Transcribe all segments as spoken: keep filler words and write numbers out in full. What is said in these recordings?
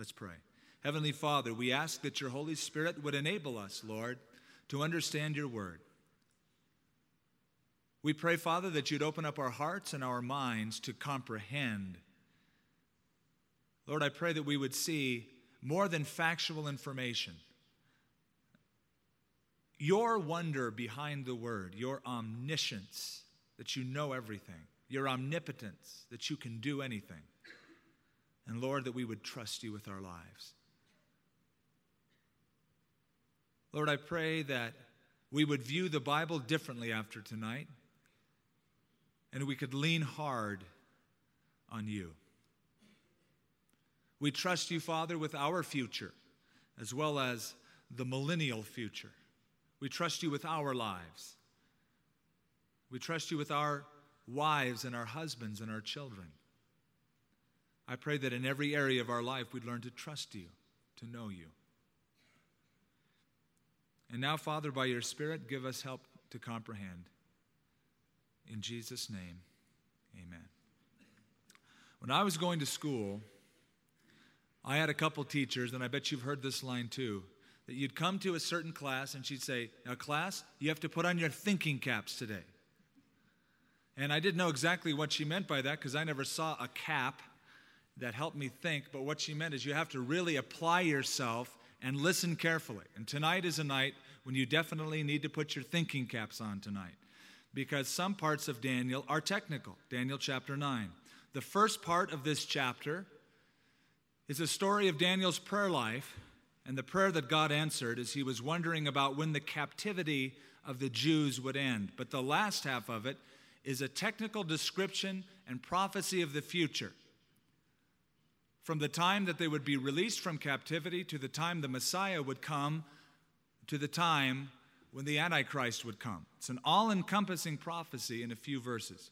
Let's pray. Heavenly Father, we ask that your Holy Spirit would enable us, Lord, to understand your word. We pray, Father, that you'd open up our hearts and our minds to comprehend. Lord, I pray that we would see more than factual information. Your wonder behind the word, your omniscience, that you know everything, your omnipotence, that you can do anything. And Lord, that we would trust you with our lives. Lord, I pray that we would view the Bible differently after tonight, and we could lean hard on you. We trust you, Father, with our future, as well as the millennial future. We trust you with our lives. We trust you with our wives and our husbands and our children. I pray that in every area of our life we'd learn to trust you, to know you. And now, Father, by your Spirit, give us help to comprehend. In Jesus' name, amen. When I was going to school, I had a couple teachers, and I bet you've heard this line too, that you'd come to a certain class and she'd say, now class, you have to put on your thinking caps today. And I didn't know exactly what she meant by that because I never saw a cap that helped me think, but what she meant is you have to really apply yourself and listen carefully. And tonight is a night when you definitely need to put your thinking caps on tonight, because some parts of Daniel are technical. Daniel chapter nine. The first part of this chapter is a story of Daniel's prayer life and the prayer that God answered as he was wondering about when the captivity of the Jews would end. But the last half of it is a technical description and prophecy of the future, from the time that they would be released from captivity to the time the Messiah would come, to the time when the Antichrist would come. It's an all-encompassing prophecy in a few verses.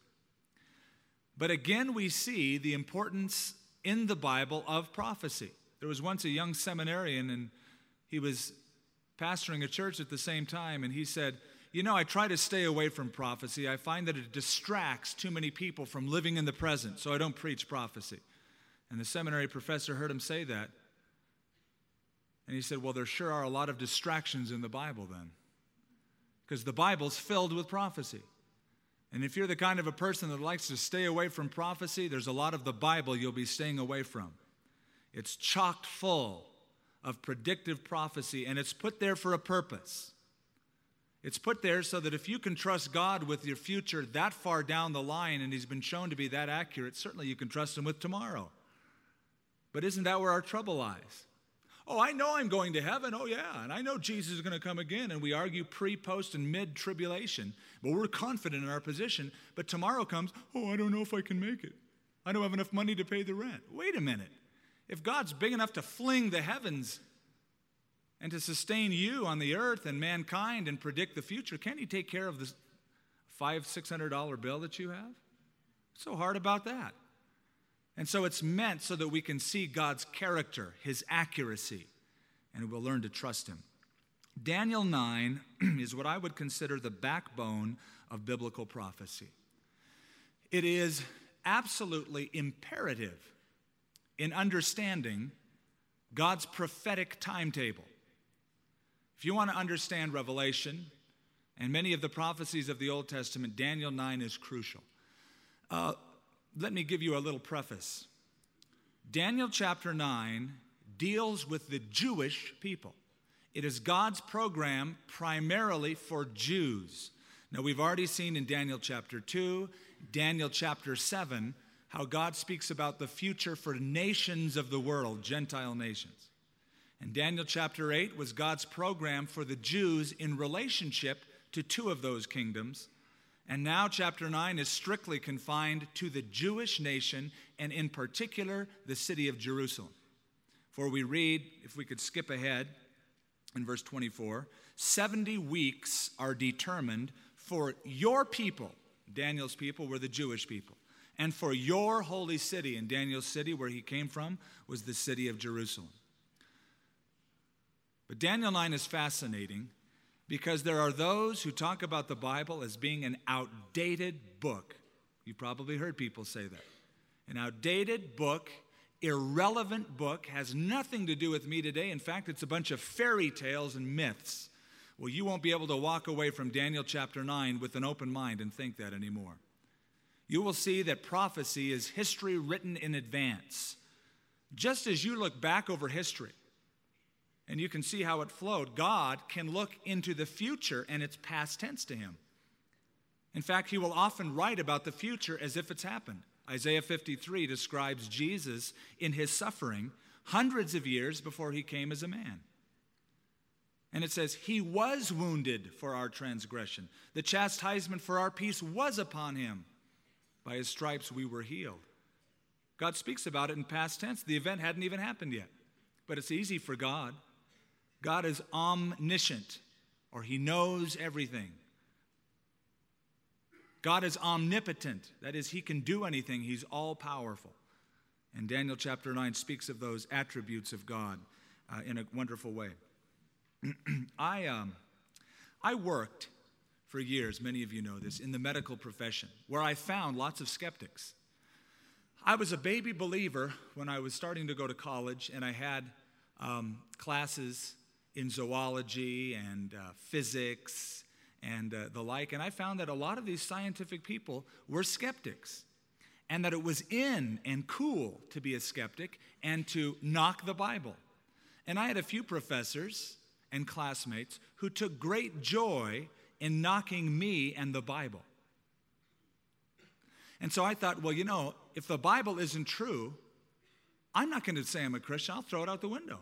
But again, we see the importance in the Bible of prophecy. There was once a young seminarian, and he was pastoring a church at the same time, and he said, you know, I try to stay away from prophecy. I find that it distracts too many people from living in the present, so I don't preach prophecy. And the seminary professor heard him say that. And he said, well, there sure are a lot of distractions in the Bible then, because the Bible's filled with prophecy. And if you're the kind of a person that likes to stay away from prophecy, there's a lot of the Bible you'll be staying away from. It's chock full of predictive prophecy, and it's put there for a purpose. It's put there so that if you can trust God with your future that far down the line, and he's been shown to be that accurate, certainly you can trust him with tomorrow. But isn't that where our trouble lies? Oh, I know I'm going to heaven. Oh, yeah. And I know Jesus is going to come again. And we argue pre, post, and mid-tribulation. But we're confident in our position. But tomorrow comes, oh, I don't know if I can make it. I don't have enough money to pay the rent. Wait a minute. If God's big enough to fling the heavens and to sustain you on the earth and mankind and predict the future, can't he take care of this five, six hundred dollar bill that you have? What's so hard about that? And so it's meant so that we can see God's character, his accuracy, and we'll learn to trust him. Daniel nine is what I would consider the backbone of biblical prophecy. It is absolutely imperative in understanding God's prophetic timetable. If you want to understand Revelation and many of the prophecies of the Old Testament, Daniel nine is crucial. Uh, Let me give you a little preface. Daniel chapter nine deals with the Jewish people. It is God's program primarily for Jews. Now, we've already seen in Daniel chapter two, Daniel chapter seven, how God speaks about the future for nations of the world, Gentile nations. And Daniel chapter eight was God's program for the Jews in relationship to two of those kingdoms. And now chapter nine is strictly confined to the Jewish nation, and in particular, the city of Jerusalem. For we read, if we could skip ahead, in verse twenty-four, seventy weeks are determined for your people. Daniel's people were the Jewish people. And for your holy city, and Daniel's city, where he came from, was the city of Jerusalem. But Daniel nine is fascinating, because there are those who talk about the Bible as being an outdated book. You probably heard people say that. An outdated book, irrelevant book, has nothing to do with me today. In fact, it's a bunch of fairy tales and myths. Well, you won't be able to walk away from Daniel chapter nine with an open mind and think that anymore. You will see that prophecy is history written in advance. Just as you look back over history, and you can see how it flowed, God can look into the future and it's past tense to him. In fact, he will often write about the future as if it's happened. Isaiah fifty-three describes Jesus in his suffering hundreds of years before he came as a man. And it says, he was wounded for our transgression. The chastisement for our peace was upon him. By his stripes we were healed. God speaks about it in past tense. The event hadn't even happened yet. But it's easy for God. God is omniscient, or he knows everything. God is omnipotent. That is, he can do anything. He's all-powerful. And Daniel chapter nine speaks of those attributes of God uh, in a wonderful way. I, um, I worked for years, many of you know this, in the medical profession, where I found lots of skeptics. I was a baby believer when I was starting to go to college, and I had um, classes in zoology and uh, physics and uh, the like, and I found that a lot of these scientific people were skeptics, and that it was in and cool to be a skeptic and to knock the Bible. And I had a few professors and classmates who took great joy in knocking me and the Bible. And so I thought, well, you know, if the Bible isn't true, I'm not going to say I'm a Christian. I'll throw it out the window.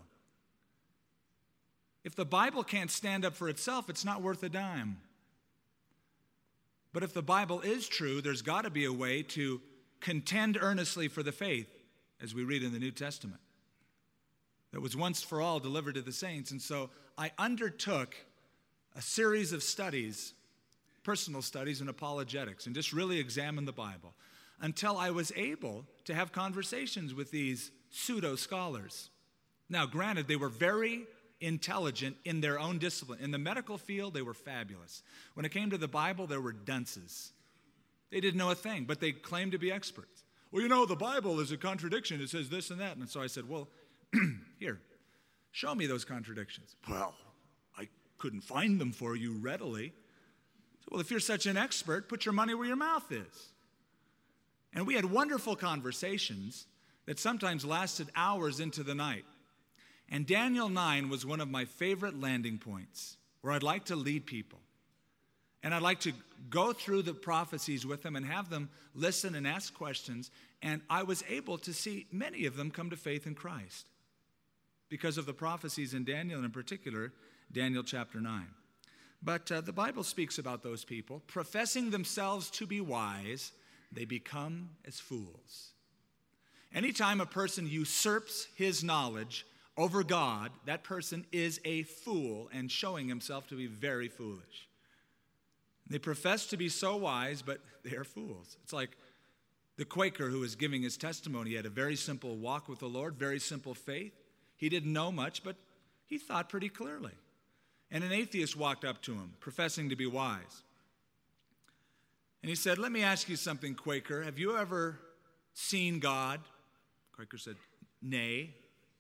If the Bible can't stand up for itself, it's not worth a dime. But if the Bible is true, there's got to be a way to contend earnestly for the faith, as we read in the New Testament, that was once for all delivered to the saints. And so I undertook a series of studies, personal studies in apologetics, and just really examined the Bible until I was able to have conversations with these pseudo-scholars. Now, granted, they were very intelligent in their own discipline. In the medical field, they were fabulous. When it came to the Bible, there were dunces. They didn't know a thing, but they claimed to be experts. Well, you know, the Bible is a contradiction. It says this and that. And so I said, well, here, show me those contradictions. Well, I couldn't find them for you readily. So, well, if you're such an expert, put your money where your mouth is. And we had wonderful conversations that sometimes lasted hours into the night. And Daniel nine was one of my favorite landing points where I'd like to lead people. And I'd like to go through the prophecies with them and have them listen and ask questions. And I was able to see many of them come to faith in Christ because of the prophecies in Daniel, and in particular, Daniel chapter nine. But uh, the Bible speaks about those people. Professing themselves to be wise, they become as fools. Anytime a person usurps his knowledge over God, that person is a fool and showing himself to be very foolish. They profess to be so wise, but they are fools. It's like the Quaker who was giving his testimony. He had a very simple walk with the Lord, very simple faith. He didn't know much, but he thought pretty clearly. And an atheist walked up to him, professing to be wise. And he said, let me ask you something, Quaker. Have you ever seen God? Quaker said, nay.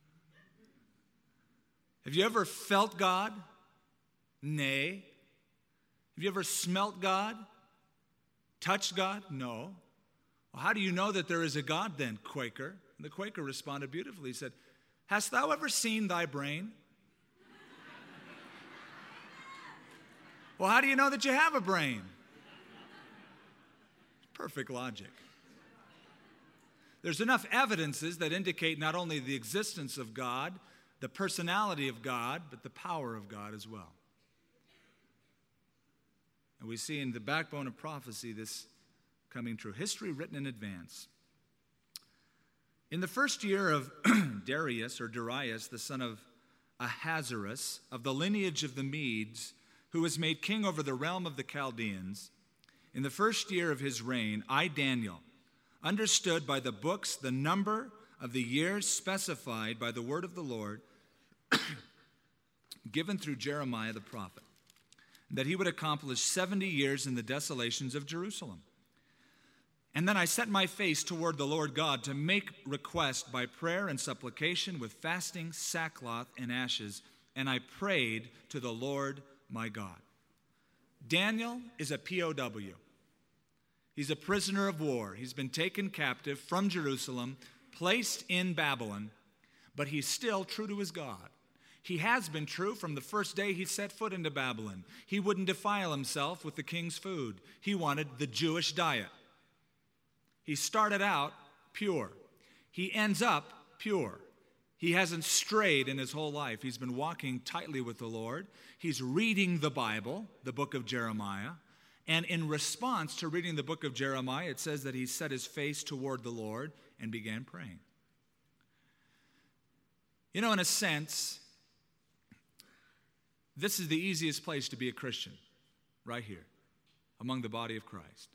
Have you ever felt God? Nay. Have you ever smelt God? Touched God? No. Well, how do you know that there is a God then, Quaker? And the Quaker responded beautifully. He said, hast thou ever seen thy brain? Well, how do you know that you have a brain? Perfect logic. There's enough evidences that indicate not only the existence of God, the personality of God, but the power of God as well. And we see in the backbone of prophecy this coming true. History written in advance. In the first year of Darius, or Darius, the son of Ahasuerus, of the lineage of the Medes, who was made king over the realm of the Chaldeans, in the first year of his reign, I, Daniel, understood by the books the number of the years specified by the word of the Lord given through Jeremiah the prophet, that he would accomplish seventy years in the desolations of Jerusalem. And then I set my face toward the Lord God to make request by prayer and supplication with fasting, sackcloth, and ashes. And I prayed to the Lord my God. Daniel is a P O W. He's a prisoner of war. He's been taken captive from Jerusalem, placed in Babylon, but he's still true to his God. He has been true from the first day he set foot into Babylon. He wouldn't defile himself with the king's food. He wanted the Jewish diet. He started out pure. He ends up pure. He hasn't strayed in his whole life. He's been walking tightly with the Lord. He's reading the Bible, the book of Jeremiah. And in response to reading the book of Jeremiah, it says that he set his face toward the Lord and began praying. You know, in a sense, this is the easiest place to be a Christian, right here, among the body of Christ.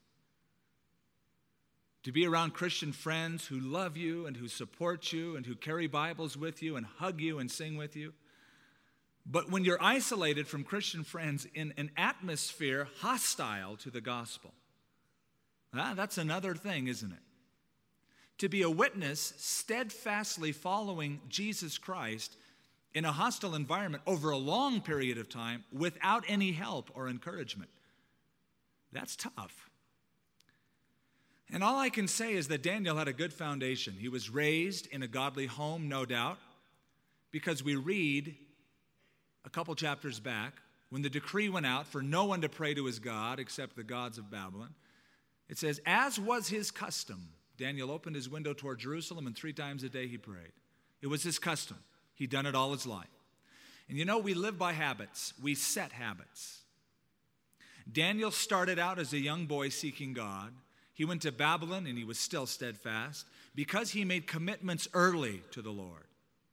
To be around Christian friends who love you and who support you and who carry Bibles with you and hug you and sing with you. But when you're isolated from Christian friends in an atmosphere hostile to the gospel, ah, that's another thing, isn't it? To be a witness steadfastly following Jesus Christ in a hostile environment over a long period of time without any help or encouragement, that's tough. And all I can say is that Daniel had a good foundation. He was raised in a godly home, no doubt, because we read a couple chapters back, when the decree went out for no one to pray to his God except the gods of Babylon, it says, as was his custom, Daniel opened his window toward Jerusalem, and three times a day he prayed. It was his custom. He'd done it all his life. And you know, we live by habits. We set habits. Daniel started out as a young boy seeking God. He went to Babylon, and he was still steadfast because he made commitments early to the Lord.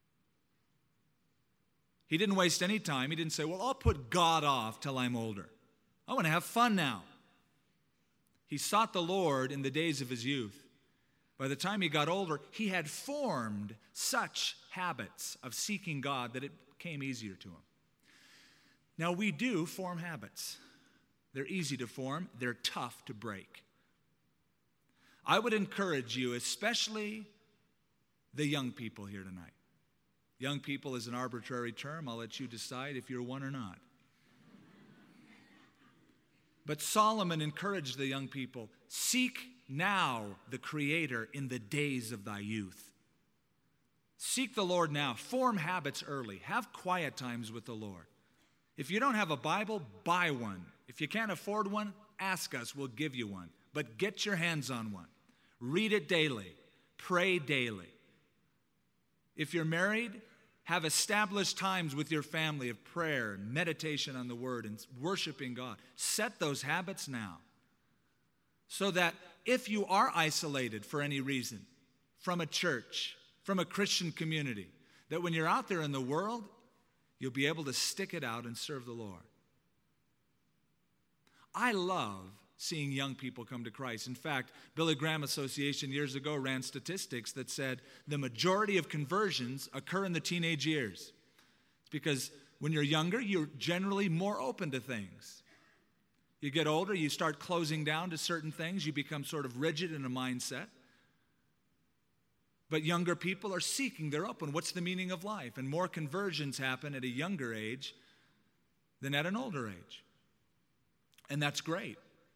He didn't waste any time. He didn't say, well, I'll put God off till I'm older. I want to have fun now. He sought the Lord in the days of his youth. By the time he got older, he had formed such habits of seeking God that it became easier to him. Now, we do form habits. They're easy to form. They're tough to break. I would encourage you, especially the young people here tonight. Young people is an arbitrary term. I'll let you decide if you're one or not. But Solomon encouraged the young people, seek now the Creator in the days of thy youth. Seek the Lord now. Form habits early. Have quiet times with the Lord. If you don't have a Bible, buy one. If you can't afford one, ask us. We'll give you one. But get your hands on one. Read it daily. Pray daily. If you're married, have established times with your family of prayer, meditation on the Word, and worshiping God. Set those habits now so that if you are isolated for any reason from a church, from a Christian community, that when you're out there in the world, you'll be able to stick it out and serve the Lord. I love seeing young people come to Christ. In fact, Billy Graham Association years ago ran statistics that said the majority of conversions occur in the teenage years. It's because when you're younger, you're generally more open to things. You get older, you start closing down to certain things. You become sort of rigid in a mindset. But younger people are seeking, they're open. What's the meaning of life? And more conversions happen at a younger age than at an older age. And that's great.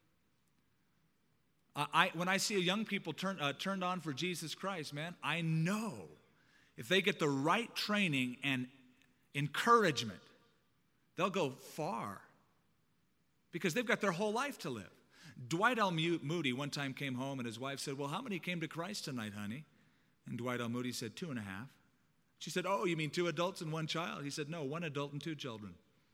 I, when I see a young people turn, uh, turned on for Jesus Christ, man, I know if they get the right training and encouragement, they'll go far because they've got their whole life to live. Dwight L. Moody one time came home and his wife said, well, how many came to Christ tonight, honey? And Dwight L. Moody said, two and a half. She said, oh, you mean two adults and one child? He said, no, one adult and two children.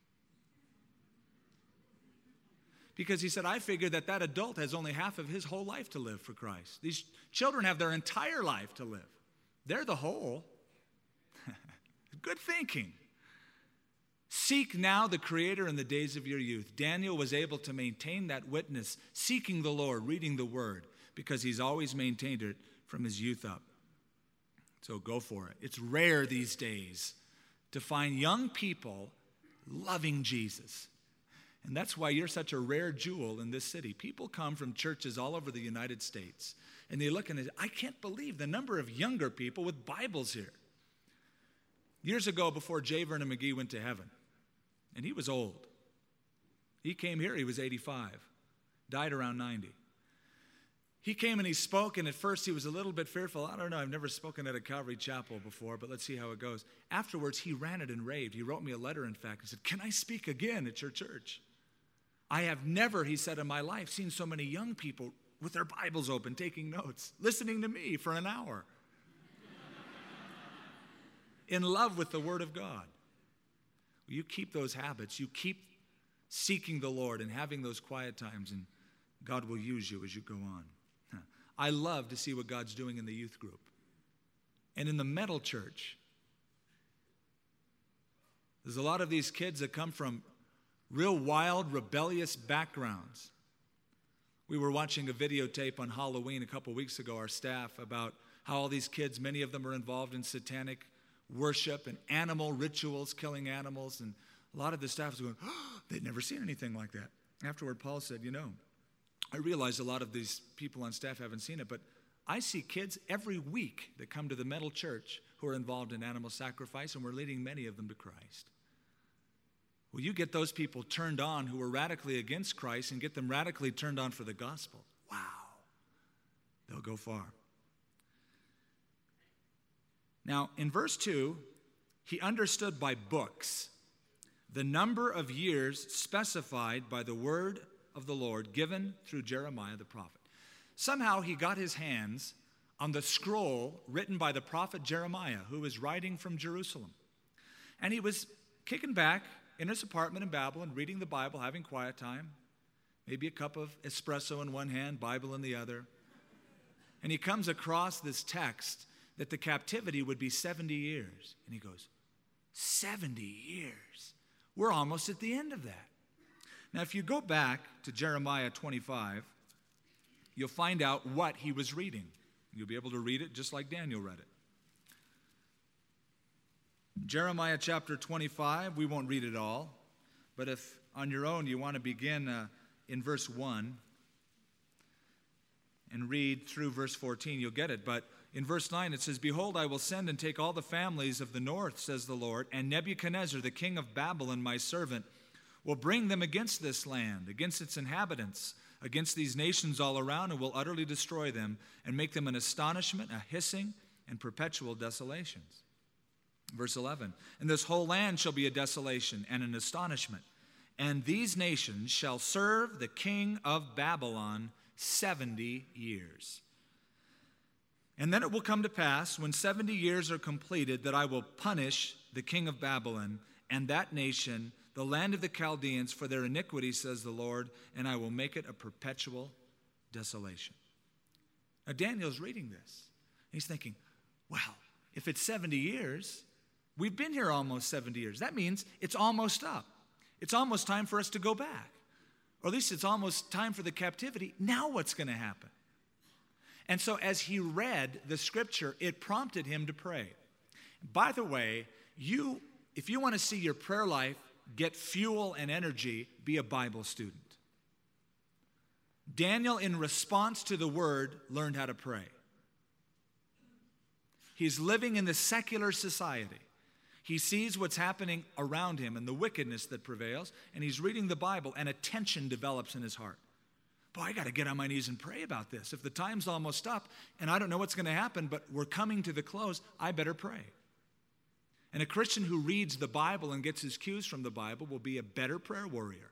Because he said, I figure that that adult has only half of his whole life to live for Christ. These children have their entire life to live. They're the whole. Good thinking. Seek now the Creator in the days of your youth. Daniel was able to maintain that witness, seeking the Lord, reading the Word, because he's always maintained it from his youth up. So go for it. It's rare these days to find young people loving Jesus. And that's why you're such a rare jewel in this city. People come from churches all over the United States, and they look and they say, I can't believe the number of younger people with Bibles here. Years ago, before J. Vernon McGee went to heaven, and he was old. He came here, he was eighty-five, died around ninety. He came and he spoke, and at first he was a little bit fearful. I don't know, I've never spoken at a Calvary Chapel before, but let's see how it goes. Afterwards, he ran it and raved. He wrote me a letter, in fact, and said, can I speak again at your church? I have never, he said, in my life seen so many young people with their Bibles open, taking notes, listening to me for an hour. In love with the Word of God. You keep those habits. You keep seeking the Lord and having those quiet times, and God will use you as you go on. I love to see what God's doing in the youth group and in the metal church. There's a lot of these kids that come from real wild, rebellious backgrounds. We were watching a videotape on Halloween a couple weeks ago, our staff, about how all these kids, many of them are involved in satanic worship and animal rituals, killing animals. And a lot of the staff was going, oh, they'd never seen anything like that. Afterward, Paul said, you know, I realize a lot of these people on staff haven't seen it, but I see kids every week that come to the metal church who are involved in animal sacrifice, and we're leading many of them to Christ. Well, you get those people turned on who are radically against Christ and get them radically turned on for the gospel. Wow. They'll go far. Now, in verse two, he understood by books the number of years specified by the word of the Lord given through Jeremiah the prophet. Somehow he got his hands on the scroll written by the prophet Jeremiah, who was writing from Jerusalem. And he was kicking back in his apartment in Babylon, reading the Bible, having quiet time, maybe a cup of espresso in one hand, Bible in the other. And he comes across this text that the captivity would be seventy years. And he goes, seventy years? We're almost at the end of that. Now, if you go back to Jeremiah twenty-five, you'll find out what he was reading. You'll be able to read it just like Daniel read it. Jeremiah chapter twenty-five, we won't read it all, but if on your own you want to begin uh, in verse one and read through verse fourteen, you'll get it. But in verse nine it says, behold, I will send and take all the families of the north, says the Lord, and Nebuchadnezzar, the king of Babylon, my servant, will bring them against this land, against its inhabitants, against these nations all around, and will utterly destroy them and make them an astonishment, a hissing, and perpetual desolations. Verse eleven, and this whole land shall be a desolation and an astonishment, and these nations shall serve the king of Babylon seventy years. And then it will come to pass, when seventy years are completed, that I will punish the king of Babylon and that nation, the land of the Chaldeans, for their iniquity, says the Lord, and I will make it a perpetual desolation. Now, Daniel's reading this. He's thinking, well, if it's seventy years, we've been here almost seventy years. That means it's almost up. It's almost time for us to go back. Or at least it's almost time for the captivity. Now what's going to happen? And so as he read the scripture, it prompted him to pray. By the way, you, if you want to see your prayer life get fuel and energy, be a Bible student. Daniel, in response to the word, learned how to pray. He's living in the secular society. He sees what's happening around him and the wickedness that prevails, and he's reading the Bible, and a tension develops in his heart. Boy, I got to get on my knees and pray about this. If the time's almost up, and I don't know what's going to happen, but we're coming to the close, I better pray. And a Christian who reads the Bible and gets his cues from the Bible will be a better prayer warrior.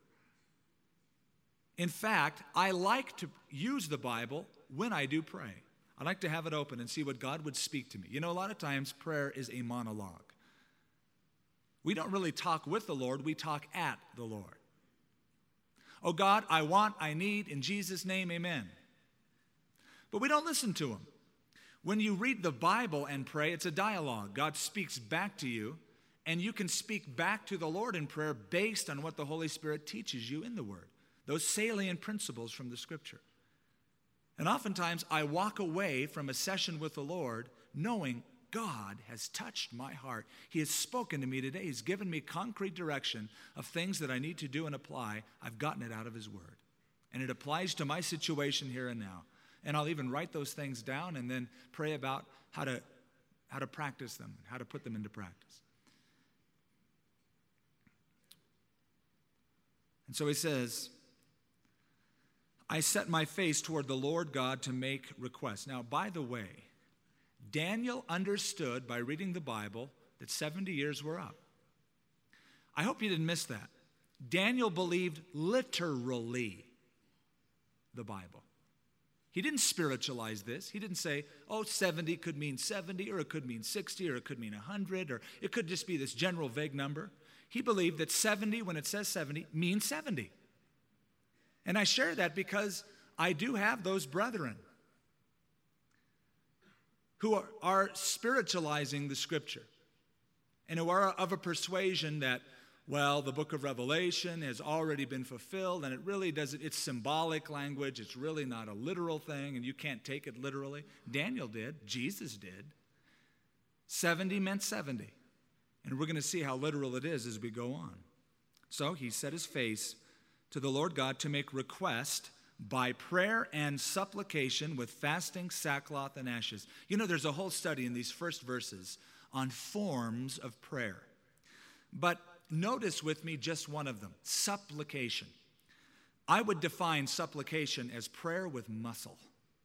In fact, I like to use the Bible when I do pray. I like to have it open and see what God would speak to me. You know, a lot of times prayer is a monologue. We don't really talk with the Lord, we talk at the Lord. Oh God, I want, I need, in Jesus' name, amen. But we don't listen to him. When you read the Bible and pray, it's a dialogue. God speaks back to you, and you can speak back to the Lord in prayer based on what the Holy Spirit teaches you in the Word, those salient principles from the Scripture. And oftentimes, I walk away from a session with the Lord knowing God has touched my heart. He has spoken to me today. He's given me concrete direction of things that I need to do and apply. I've gotten it out of his word. And it applies to my situation here and now. And I'll even write those things down and then pray about how to, how to practice them, how to put them into practice. And so he says, I set my face toward the Lord God to make requests. Now, by the way, Daniel understood by reading the Bible that seventy years were up. I hope you didn't miss that. Daniel believed literally the Bible. He didn't spiritualize this. He didn't say, oh, seventy could mean seventy, or it could mean sixty, or it could mean one hundred, or it could just be this general vague number. He believed that seventy, when it says seventy, means seventy. And I share that because I do have those brethren who are, are spiritualizing the Scripture and who are of a persuasion that, well, the book of Revelation has already been fulfilled, and it really doesn't, it's symbolic language, it's really not a literal thing, and you can't take it literally. Daniel did, Jesus did. seventy meant seventy. And we're going to see how literal it is as we go on. So he set his face to the Lord God to make request by prayer and supplication with fasting, sackcloth, and ashes. You know, there's a whole study in these first verses on forms of prayer. But notice with me just one of them, supplication. I would define supplication as prayer with muscle.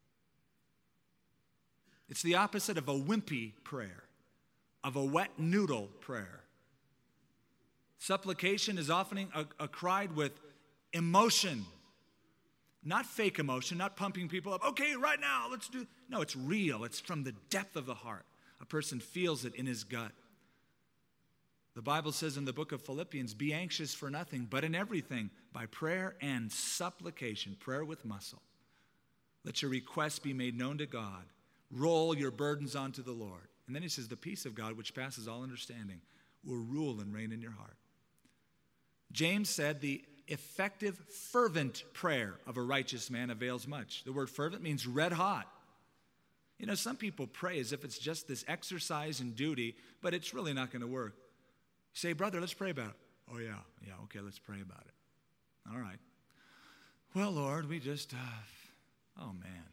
It's the opposite of a wimpy prayer, of a wet noodle prayer. Supplication is often a, a cried with emotion, not fake emotion, not pumping people up. Okay, right now, let's do. No, it's real. It's from the depth of the heart. A person feels it in his gut. The Bible says in the book of Philippians, be anxious for nothing, but in everything, by prayer and supplication, prayer with muscle. Let your requests be made known to God. Roll your burdens onto the Lord. And then he says, the peace of God, which passes all understanding, will rule and reign in your heart. James said the effective, fervent prayer of a righteous man avails much. The word fervent means red hot. You know, some people pray as if it's just this exercise and duty, but it's really not going to work. You say, brother, let's pray about it. Oh, yeah, yeah, okay, let's pray about it. All right. Well, Lord, we just, uh, oh, man.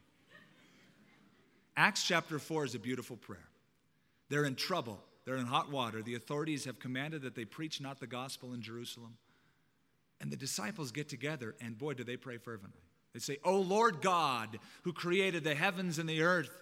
Acts chapter four is a beautiful prayer. They're in trouble. They're in hot water. The authorities have commanded that they preach not the gospel in Jerusalem. And the disciples get together, and boy, do they pray fervently. They say, O Lord God, who created the heavens and the earth,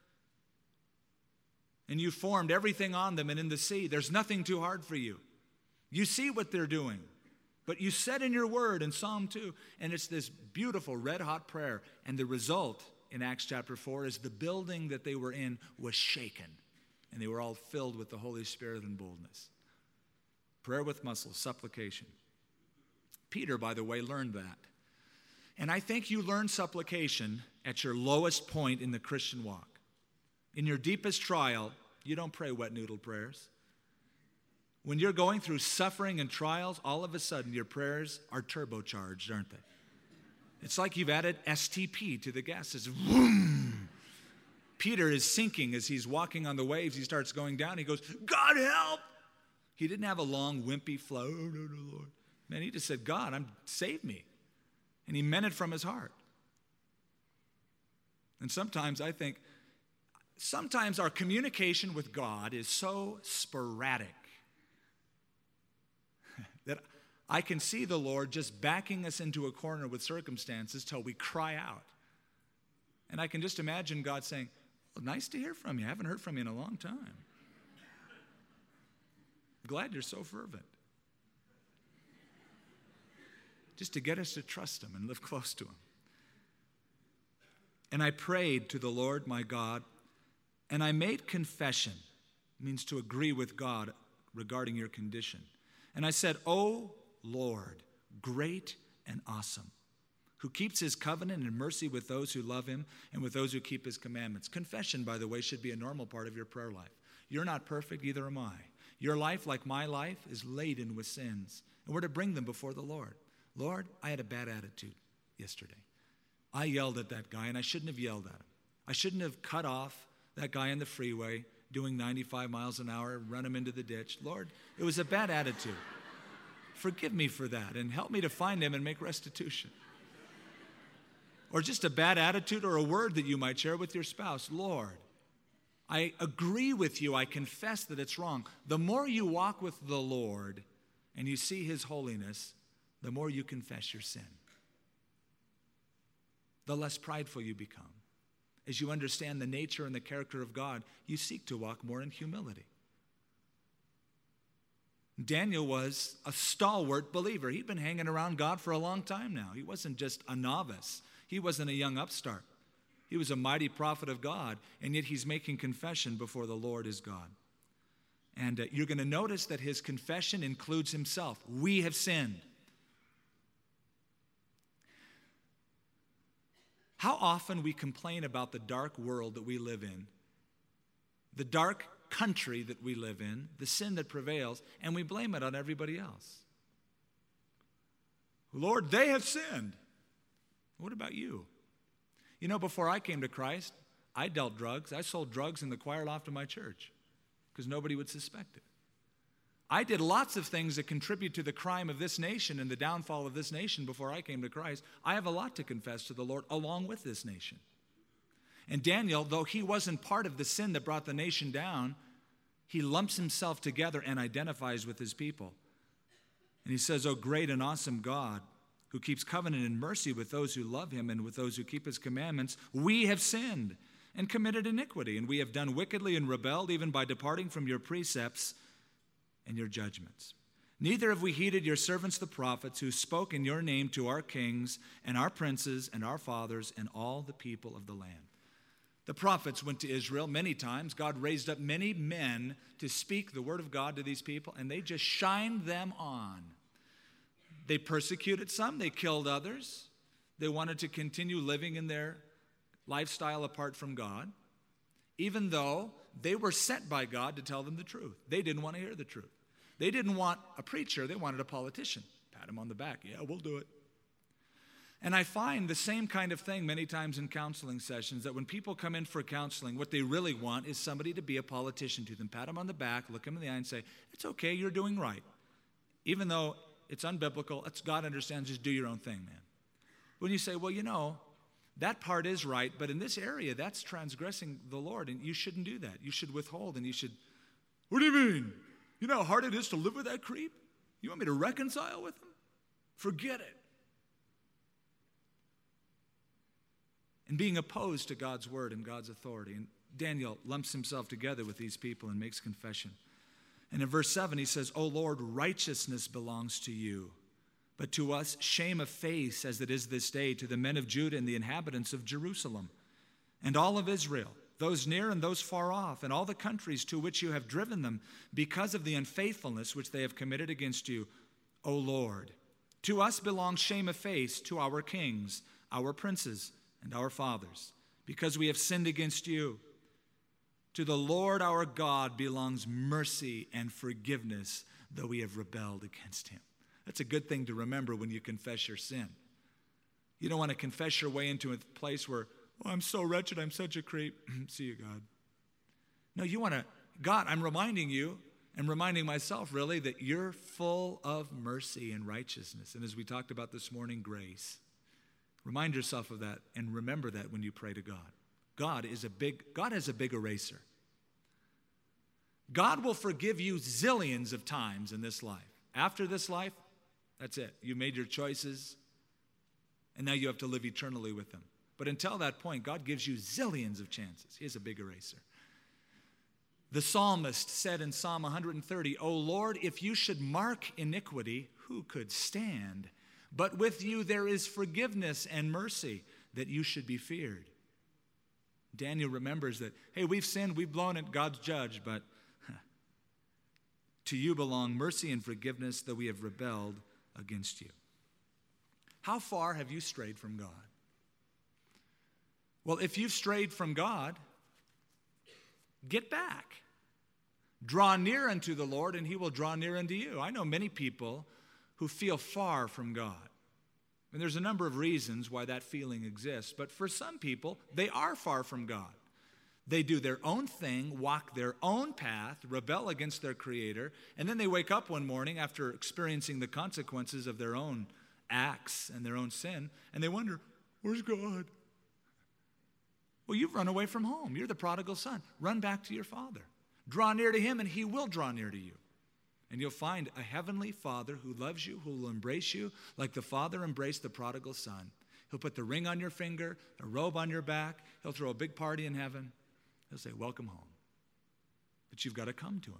and you formed everything on them and in the sea. There's nothing too hard for you. You see what they're doing. But you said in your word in Psalm two, and it's this beautiful red-hot prayer. And the result in Acts chapter four is the building that they were in was shaken. And they were all filled with the Holy Spirit and boldness. Prayer with muscle, supplication. Peter, by the way, learned that. And I think you learn supplication at your lowest point in the Christian walk. In your deepest trial, you don't pray wet noodle prayers. When you're going through suffering and trials, all of a sudden your prayers are turbocharged, aren't they? It's like you've added S T P to the gas. It's vroom. Peter is sinking as he's walking on the waves. He starts going down. He goes, God help! He didn't have a long, wimpy flow. Oh, no, no, Lord. Man, he just said, God, I'm, save me. And he meant it from his heart. And sometimes I think, sometimes our communication with God is so sporadic that I can see the Lord just backing us into a corner with circumstances till we cry out. And I can just imagine God saying, well, nice to hear from you. I haven't heard from you in a long time. Glad you're so fervent. Just to get us to trust him and live close to him. And I prayed to the Lord my God, and I made confession. It means to agree with God regarding your condition. And I said, O Lord, great and awesome, who keeps his covenant and mercy with those who love him and with those who keep his commandments. Confession, by the way, should be a normal part of your prayer life. You're not perfect, either am I. Your life, like my life, is laden with sins, and we're to bring them before the Lord. Lord, I had a bad attitude yesterday. I yelled at that guy, and I shouldn't have yelled at him. I shouldn't have cut off that guy on the freeway doing ninety-five miles an hour, run him into the ditch. Lord, it was a bad attitude. Forgive me for that and help me to find him and make restitution. Or just a bad attitude or a word that you might share with your spouse. Lord, I agree with you. I confess that it's wrong. The more you walk with the Lord and you see his holiness, the more you confess your sin. The less prideful you become. As you understand the nature and the character of God, you seek to walk more in humility. Daniel was a stalwart believer. He'd been hanging around God for a long time now. He wasn't just a novice. He wasn't a young upstart. He was a mighty prophet of God, and yet he's making confession before the Lord his God. And uh, you're going to notice that his confession includes himself. We have sinned. How often we complain about the dark world that we live in, the dark country that we live in, the sin that prevails, and we blame it on everybody else. Lord, they have sinned. What about you? You know, before I came to Christ, I dealt drugs. I sold drugs in the choir loft of my church because nobody would suspect it. I did lots of things that contribute to the crime of this nation and the downfall of this nation before I came to Christ. I have a lot to confess to the Lord along with this nation. And Daniel, though he wasn't part of the sin that brought the nation down, he lumps himself together and identifies with his people. And he says, "Oh, great and awesome God, who keeps covenant and mercy with those who love him and with those who keep his commandments, we have sinned and committed iniquity, and we have done wickedly and rebelled even by departing from your precepts and your judgments. Neither have we heeded your servants the prophets who spoke in your name to our kings and our princes and our fathers and all the people of the land." The prophets went to Israel many times. God raised up many men to speak the word of God to these people, and they just shined them on. They persecuted some. They killed others. They wanted to continue living in their lifestyle apart from God, even though they were sent by God to tell them the truth. They didn't want to hear the truth. They didn't want a preacher. They wanted a politician. Pat him on the back. Yeah, we'll do it. And I find the same kind of thing many times in counseling sessions, that when people come in for counseling, what they really want is somebody to be a politician to them. Pat them on the back, look them in the eye and say, "It's okay, you're doing right." Even though it's unbiblical, it's God understands, just do your own thing, man. When you say, "Well, you know, that part is right, but in this area, that's transgressing the Lord, and you shouldn't do that. You should withhold, and you should..." "What do you mean? You know how hard it is to live with that creep? You want me to reconcile with him? Forget it." And being opposed to God's word and God's authority. And Daniel lumps himself together with these people and makes confession. And in verse seven, he says, "O Lord, righteousness belongs to you, but to us shame of face as it is this day, to the men of Judah and the inhabitants of Jerusalem, and all of Israel, those near and those far off, and all the countries to which you have driven them, because of the unfaithfulness which they have committed against you, O Lord. To us belongs shame of face, to our kings, our princes, and our fathers, because we have sinned against you. To the Lord our God belongs mercy and forgiveness, though we have rebelled against him." That's a good thing to remember when you confess your sin. You don't want to confess your way into a place where, "Oh, I'm so wretched, I'm such a creep." See you, God. No, you want to, God, I'm reminding you, and reminding myself really, that you're full of mercy and righteousness. And as we talked about this morning, grace. Remind yourself of that and remember that when you pray to God. God is a big, God has a big eraser. God will forgive you zillions of times in this life. After this life, that's it. You made your choices, and now you have to live eternally with him. But until that point, God gives you zillions of chances. He has a big eraser. The psalmist said in Psalm one thirty, "O Lord, if you should mark iniquity, who could stand? But with you there is forgiveness and mercy, that you should be feared." Daniel remembers that, hey, we've sinned, we've blown it, God's judge, but huh, to you belong mercy and forgiveness, though we have rebelled against you. How far have you strayed from God? Well, if you've strayed from God, get back. Draw near unto the Lord, and he will draw near unto you. I know many people who feel far from God. And there's a number of reasons why that feeling exists. But for some people, they are far from God. They do their own thing, walk their own path, rebel against their Creator, and then they wake up one morning after experiencing the consequences of their own acts and their own sin, and they wonder, where's God? Well, you've run away from home. You're the prodigal son. Run back to your Father. Draw near to Him, and He will draw near to you. And you'll find a heavenly Father who loves you, who will embrace you like the Father embraced the prodigal son. He'll put the ring on your finger, a robe on your back. He'll throw a big party in heaven. He'll say, welcome home. But you've got to come to Him.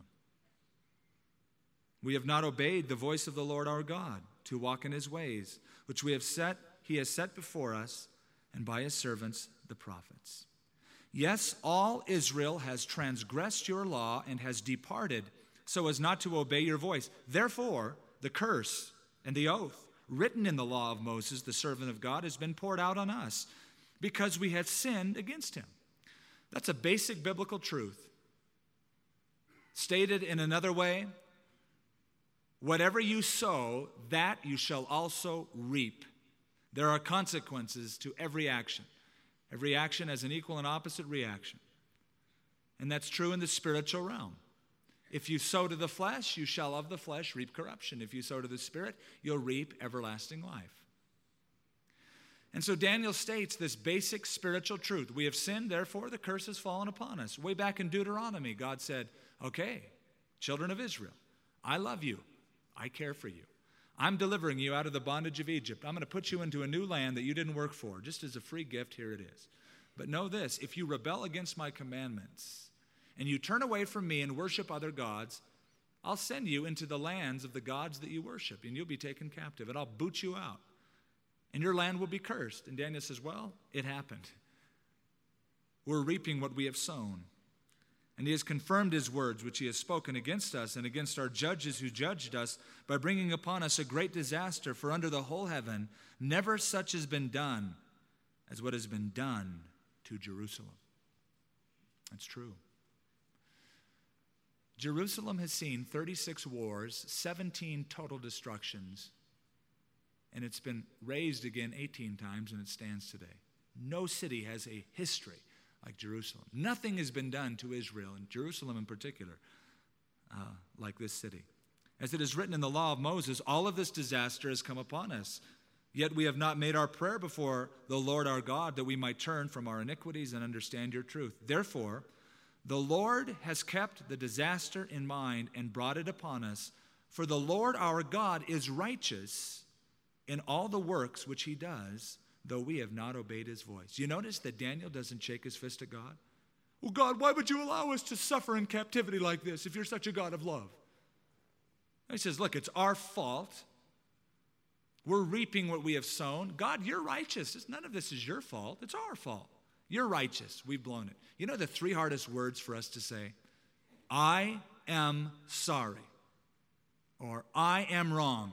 We have not obeyed the voice of the Lord our God to walk in His ways, which we have set, He has set before us, and by His servants, the prophets. Yes, all Israel has transgressed your law and has departed so as not to obey your voice. Therefore, the curse and the oath written in the law of Moses, the servant of God, has been poured out on us because we have sinned against Him. That's a basic biblical truth. Stated in another way, whatever you sow, that you shall also reap. There are consequences to every action. Every action has an equal and opposite reaction. And that's true in the spiritual realm. If you sow to the flesh, you shall of the flesh reap corruption. If you sow to the Spirit, you'll reap everlasting life. And so Daniel states this basic spiritual truth. We have sinned, therefore the curse has fallen upon us. Way back in Deuteronomy, God said, okay, children of Israel, I love you. I care for you. I'm delivering you out of the bondage of Egypt. I'm going to put you into a new land that you didn't work for. Just as a free gift, here it is. But know this, if you rebel against my commandments and you turn away from me and worship other gods, I'll send you into the lands of the gods that you worship, and you'll be taken captive, and I'll boot you out. And your land will be cursed. And Daniel says, well, it happened. We're reaping what we have sown. And He has confirmed His words, which He has spoken against us and against our judges who judged us, by bringing upon us a great disaster. For under the whole heaven, never such has been done as what has been done to Jerusalem. That's true. Jerusalem has seen thirty-six wars, seventeen total destructions, and it's been razed again eighteen times, and it stands today. No city has a history like Jerusalem. Nothing has been done to Israel, and Jerusalem in particular, uh, like this city. As it is written in the law of Moses, all of this disaster has come upon us. Yet we have not made our prayer before the Lord our God, that we might turn from our iniquities and understand your truth. Therefore, the Lord has kept the disaster in mind and brought it upon us. For the Lord our God is righteous in all the works which He does, though we have not obeyed His voice. You notice that Daniel doesn't shake his fist at God? Well, God, why would you allow us to suffer in captivity like this if you're such a God of love? He says, look, it's our fault. We're reaping what we have sown. God, you're righteous. None of this is your fault. It's our fault. You're righteous. We've blown it. You know the three hardest words for us to say? I am sorry. Or I am wrong.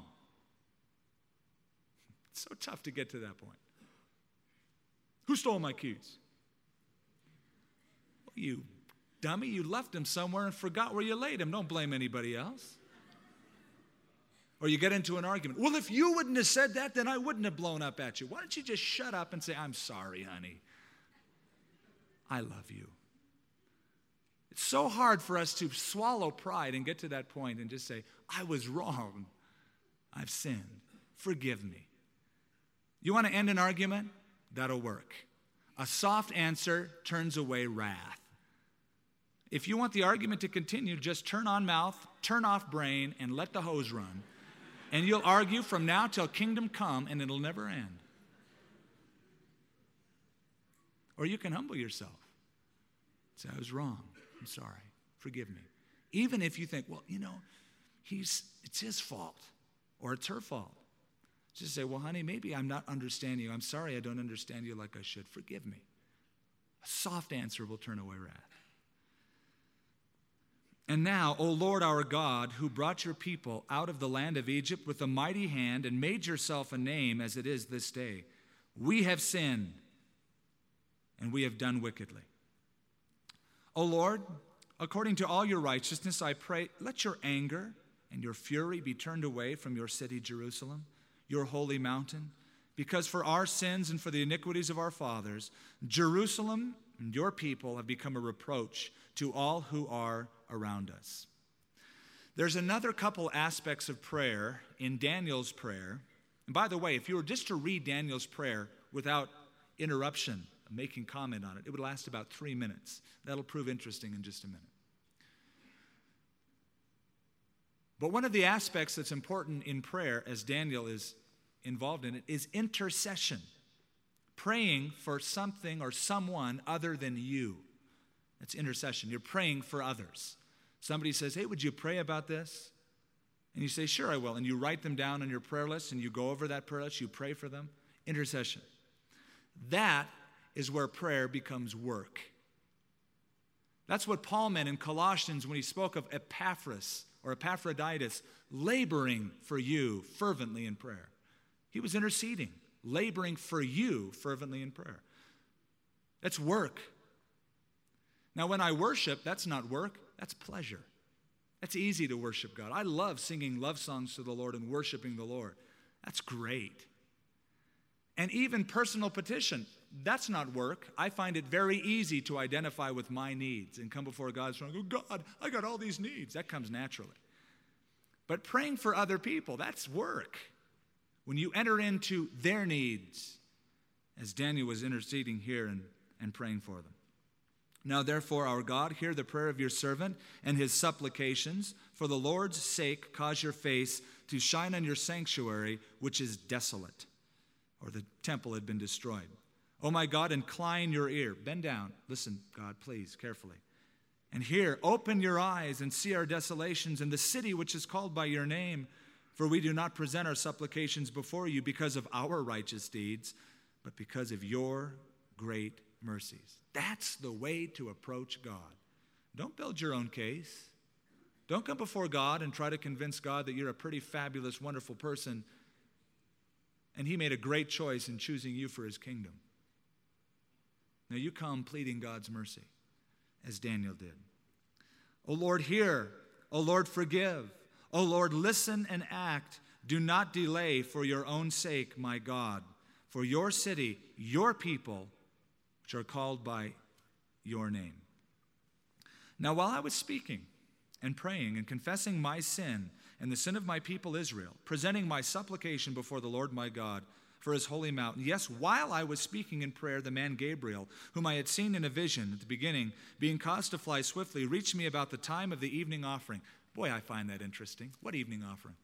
It's so tough to get to that point. Who stole my keys? Well, you dummy, you left them somewhere and forgot where you laid them. Don't blame anybody else. Or you get into an argument. Well, if you wouldn't have said that, then I wouldn't have blown up at you. Why don't you just shut up and say, I'm sorry, honey. I love you. It's so hard for us to swallow pride and get to that point and just say, I was wrong. I've sinned. Forgive me. You want to end an argument? That'll work. A soft answer turns away wrath. If you want the argument to continue, just turn on mouth, turn off brain, and let the hose run. And you'll argue from now till kingdom come, and it'll never end. Or you can humble yourself. Say, I was wrong. I'm sorry. Forgive me. Even if you think, well, you know, he's it's his fault or it's her fault. Just say, well, honey, maybe I'm not understanding you. I'm sorry I don't understand you like I should. Forgive me. A soft answer will turn away wrath. And now, O Lord our God, who brought your people out of the land of Egypt with a mighty hand and made yourself a name as it is this day, we have sinned and we have done wickedly. O Lord, according to all your righteousness, I pray, let your anger and your fury be turned away from your city, Jerusalem, your holy mountain, because for our sins and for the iniquities of our fathers, Jerusalem and your people have become a reproach to all who are around us. There's another couple aspects of prayer in Daniel's prayer. And by the way, if you were just to read Daniel's prayer without interruption, making comment on it, it would last about three minutes. That'll prove interesting in just a minute. But one of the aspects that's important in prayer, as Daniel is involved in it, is intercession. Praying for something or someone other than you. That's intercession. You're praying for others. Somebody says, hey, would you pray about this? And you say, sure, I will. And you write them down on your prayer list, and you go over that prayer list, you pray for them. Intercession. That is where prayer becomes work. That's what Paul meant in Colossians when he spoke of Epaphras or Epaphroditus laboring for you fervently in prayer. He was interceding, laboring for you fervently in prayer. That's work. Now, when I worship, that's not work, that's pleasure. That's easy to worship God. I love singing love songs to the Lord and worshiping the Lord. That's great. And even personal petition, that's not work. I find it very easy to identify with my needs and come before God's throne and go, God, I got all these needs. That comes naturally. But praying for other people, that's work. When you enter into their needs, as Daniel was interceding here and, and praying for them. Now, therefore, our God, hear the prayer of your servant and his supplications. For the Lord's sake, cause your face to shine on your sanctuary, which is desolate, or the temple had been destroyed. Oh, my God, incline your ear. Bend down. Listen, God, please, carefully. And hear, open your eyes and see our desolations in the city which is called by your name. For we do not present our supplications before you because of our righteous deeds, but because of your great mercies. That's the way to approach God. Don't build your own case. Don't come before God and try to convince God that you're a pretty fabulous, wonderful person, and he made a great choice in choosing you for his kingdom. Now you come pleading God's mercy, as Daniel did. O Lord, hear. O Lord, forgive. O Lord, listen and act. Do not delay for your own sake, my God, for your city, your people, which are called by your name. Now, while I was speaking and praying and confessing my sin and the sin of my people Israel, presenting my supplication before the Lord my God for his holy mountain, yes, while I was speaking in prayer, the man Gabriel, whom I had seen in a vision at the beginning, being caused to fly swiftly, reached me about the time of the evening offering. Boy, I find that interesting. What evening offering?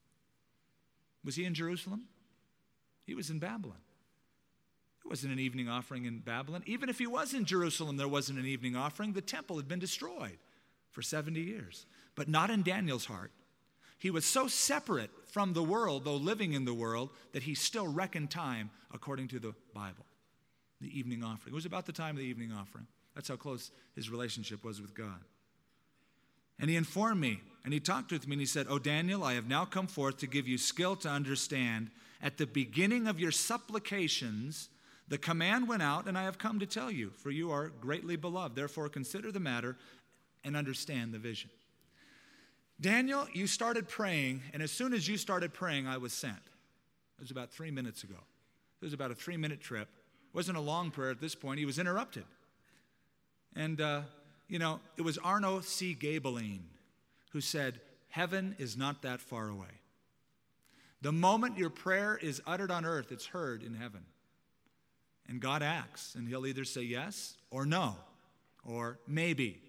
Was he in Jerusalem? He was in Babylon. There wasn't an evening offering in Babylon. Even if he was in Jerusalem, there wasn't an evening offering. The temple had been destroyed for seventy years. But not in Daniel's heart. He was so separate from the world, though living in the world, that he still reckoned time according to the Bible. The evening offering. It was about the time of the evening offering. That's how close his relationship was with God. And he informed me, and he talked with me, and he said, O Daniel, I have now come forth to give you skill to understand. At the beginning of your supplications, the command went out, and I have come to tell you, for you are greatly beloved. Therefore, consider the matter and understand the vision. Daniel, you started praying, and as soon as you started praying, I was sent. It was about three minutes ago. It was about a three-minute trip. It wasn't a long prayer at this point. He was interrupted. And, uh, you know, it was Arno C. Gabeline who said, heaven is not that far away. The moment your prayer is uttered on earth, it's heard in heaven. And God acts, and he'll either say yes or no, or maybe.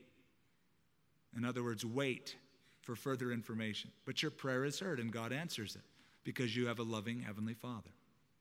In other words, wait for further information. But your prayer is heard, and God answers it because you have a loving Heavenly Father.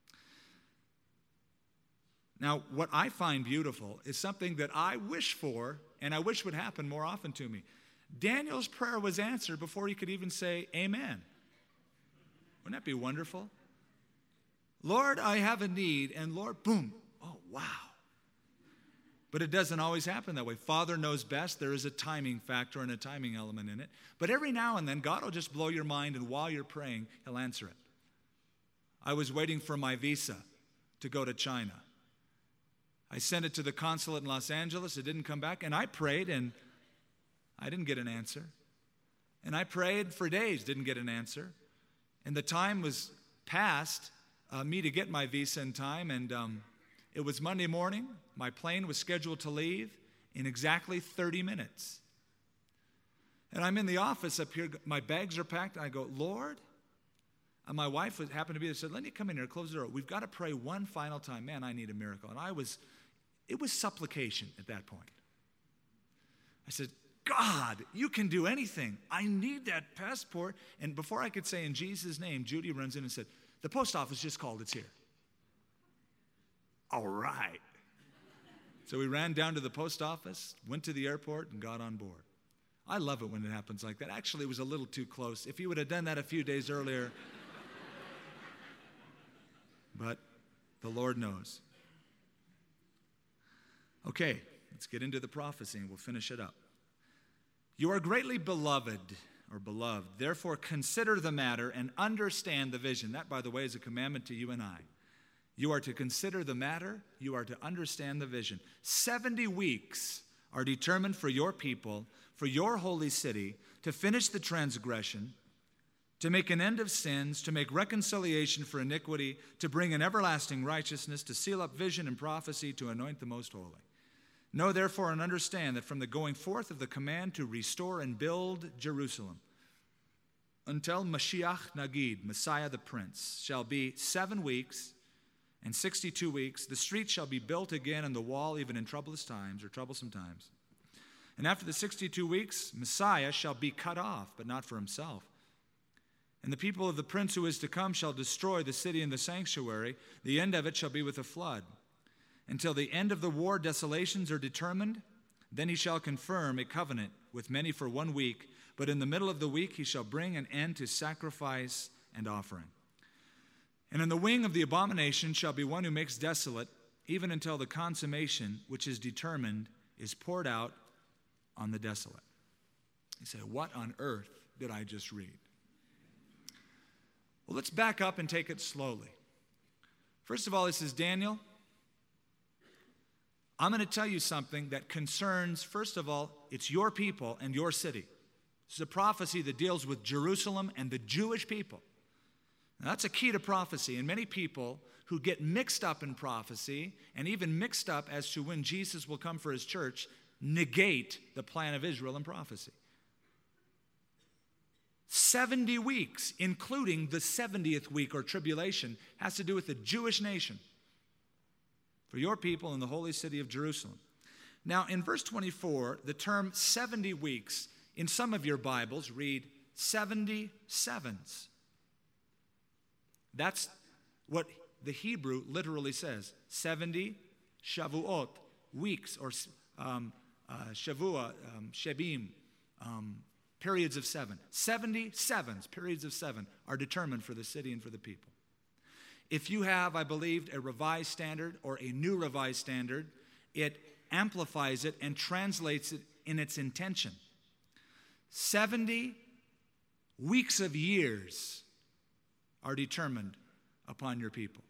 Now, what I find beautiful is something that I wish for, and I wish would happen more often to me. Daniel's prayer was answered before he could even say amen. Wouldn't that be wonderful? Lord, I have a need, and Lord, boom, oh, wow. But it doesn't always happen that way. Father knows best. There is a timing factor and a timing element in it. But every now and then, God will just blow your mind, and while you're praying, he'll answer it. I was waiting for my visa to go to China. I sent it to the consulate in Los Angeles. It didn't come back, and I prayed, and I didn't get an answer. And I prayed for days, didn't get an answer. And the time was past, uh, me to get my visa in time, and um, It was Monday morning. My plane was scheduled to leave in exactly thirty minutes. And I'm in the office up here. My bags are packed. And I go, Lord. And my wife was, happened to be there. Said, let me come in here, close the door. We've got to pray one final time. Man, I need a miracle. And I was, it was supplication at that point. I said, God, you can do anything. I need that passport. And before I could say in Jesus' name, Judy runs in and said, the post office just called. It's here. All right. So we ran down to the post office, went to the airport, and got on board. I love it when it happens like that. Actually, it was a little too close. If you would have done that a few days earlier. But the Lord knows. Okay, let's get into the prophecy and we'll finish it up. You are greatly beloved, or beloved. Therefore, consider the matter and understand the vision. That, by the way, is a commandment to you and I. You are to consider the matter. You are to understand the vision. Seventy weeks are determined for your people, for your holy city, to finish the transgression, to make an end of sins, to make reconciliation for iniquity, to bring an everlasting righteousness, to seal up vision and prophecy, to anoint the most holy. Know therefore and understand that from the going forth of the command to restore and build Jerusalem until Mashiach Nagid, Messiah the Prince, shall be seven weeks and sixty-two weeks, the street shall be built again and the wall even in troublous times or troublesome times. And after the sixty-two weeks, Messiah shall be cut off, but not for himself. And the people of the prince who is to come shall destroy the city and the sanctuary. The end of it shall be with a flood. Until the end of the war desolations are determined, then he shall confirm a covenant with many for one week, but in the middle of the week he shall bring an end to sacrifice and offering. And in the wing of the abomination shall be one who makes desolate, even until the consummation which is determined is poured out on the desolate. You say, what on earth did I just read? Well, let's back up and take it slowly. First of all, this is Daniel. I'm going to tell you something that concerns, first of all, it's your people and your city. This is a prophecy that deals with Jerusalem and the Jewish people. Now, that's a key to prophecy, and many people who get mixed up in prophecy and even mixed up as to when Jesus will come for his church negate the plan of Israel in prophecy. seventy weeks, including the seventieth week or tribulation, has to do with the Jewish nation for your people in the holy city of Jerusalem. Now, in verse twenty-four, the term seventy weeks, in some of your Bibles, read seventy sevens. That's what the Hebrew literally says. seventy Shavuot, weeks, or um, uh, Shavua, um, Shebim, um, periods of seven. seventy sevens, periods of seven, are determined for the city and for the people. If you have, I believe, a revised standard or a new revised standard, it amplifies it and translates it in its intention. seventy weeks of years are determined upon your people.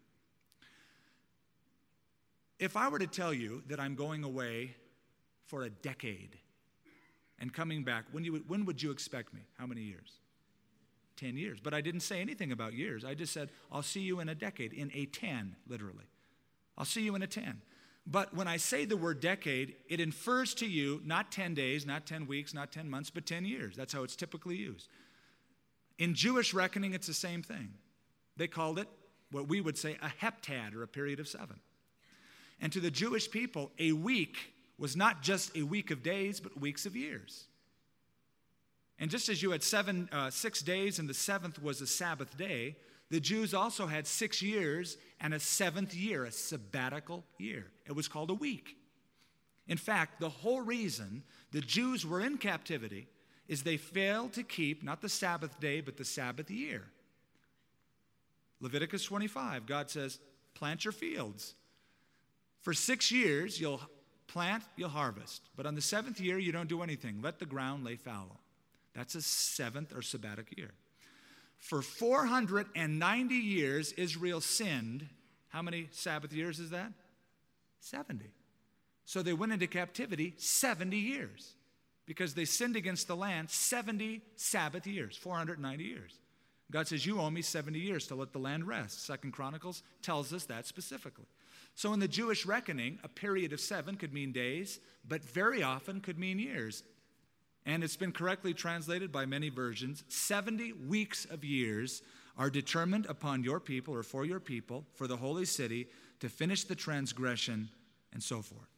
If I were to tell you that I'm going away for a decade and coming back, when, you, when would you expect me? How many years? Ten years. But I didn't say anything about years. I just said, I'll see you in a decade, in a ten, literally. I'll see you in a ten. But when I say the word decade, it infers to you not ten days, not ten weeks, not ten months, but ten years. That's how it's typically used. In Jewish reckoning, it's the same thing. They called it what we would say a heptad, or a period of seven. And to the Jewish people, a week was not just a week of days, but weeks of years. And just as you had seven, uh, six days and the seventh was a Sabbath day, the Jews also had six years and a seventh year, a sabbatical year. It was called a week. In fact, the whole reason the Jews were in captivity is they failed to keep not the Sabbath day, but the Sabbath year. Leviticus twenty-five, God says, plant your fields. For six years, you'll plant, you'll harvest. But on the seventh year, you don't do anything. Let the ground lay fallow. That's a seventh or sabbatic year. For four hundred ninety years, Israel sinned. How many Sabbath years is that? seventy. So they went into captivity seventy years because they sinned against the land seventy Sabbath years, four hundred ninety years. God says, you owe me seventy years to let the land rest. Second Chronicles tells us that specifically. So in the Jewish reckoning, a period of seven could mean days, but very often could mean years. And it's been correctly translated by many versions. seventy weeks of years are determined upon your people or for your people, for the holy city, to finish the transgression and so forth.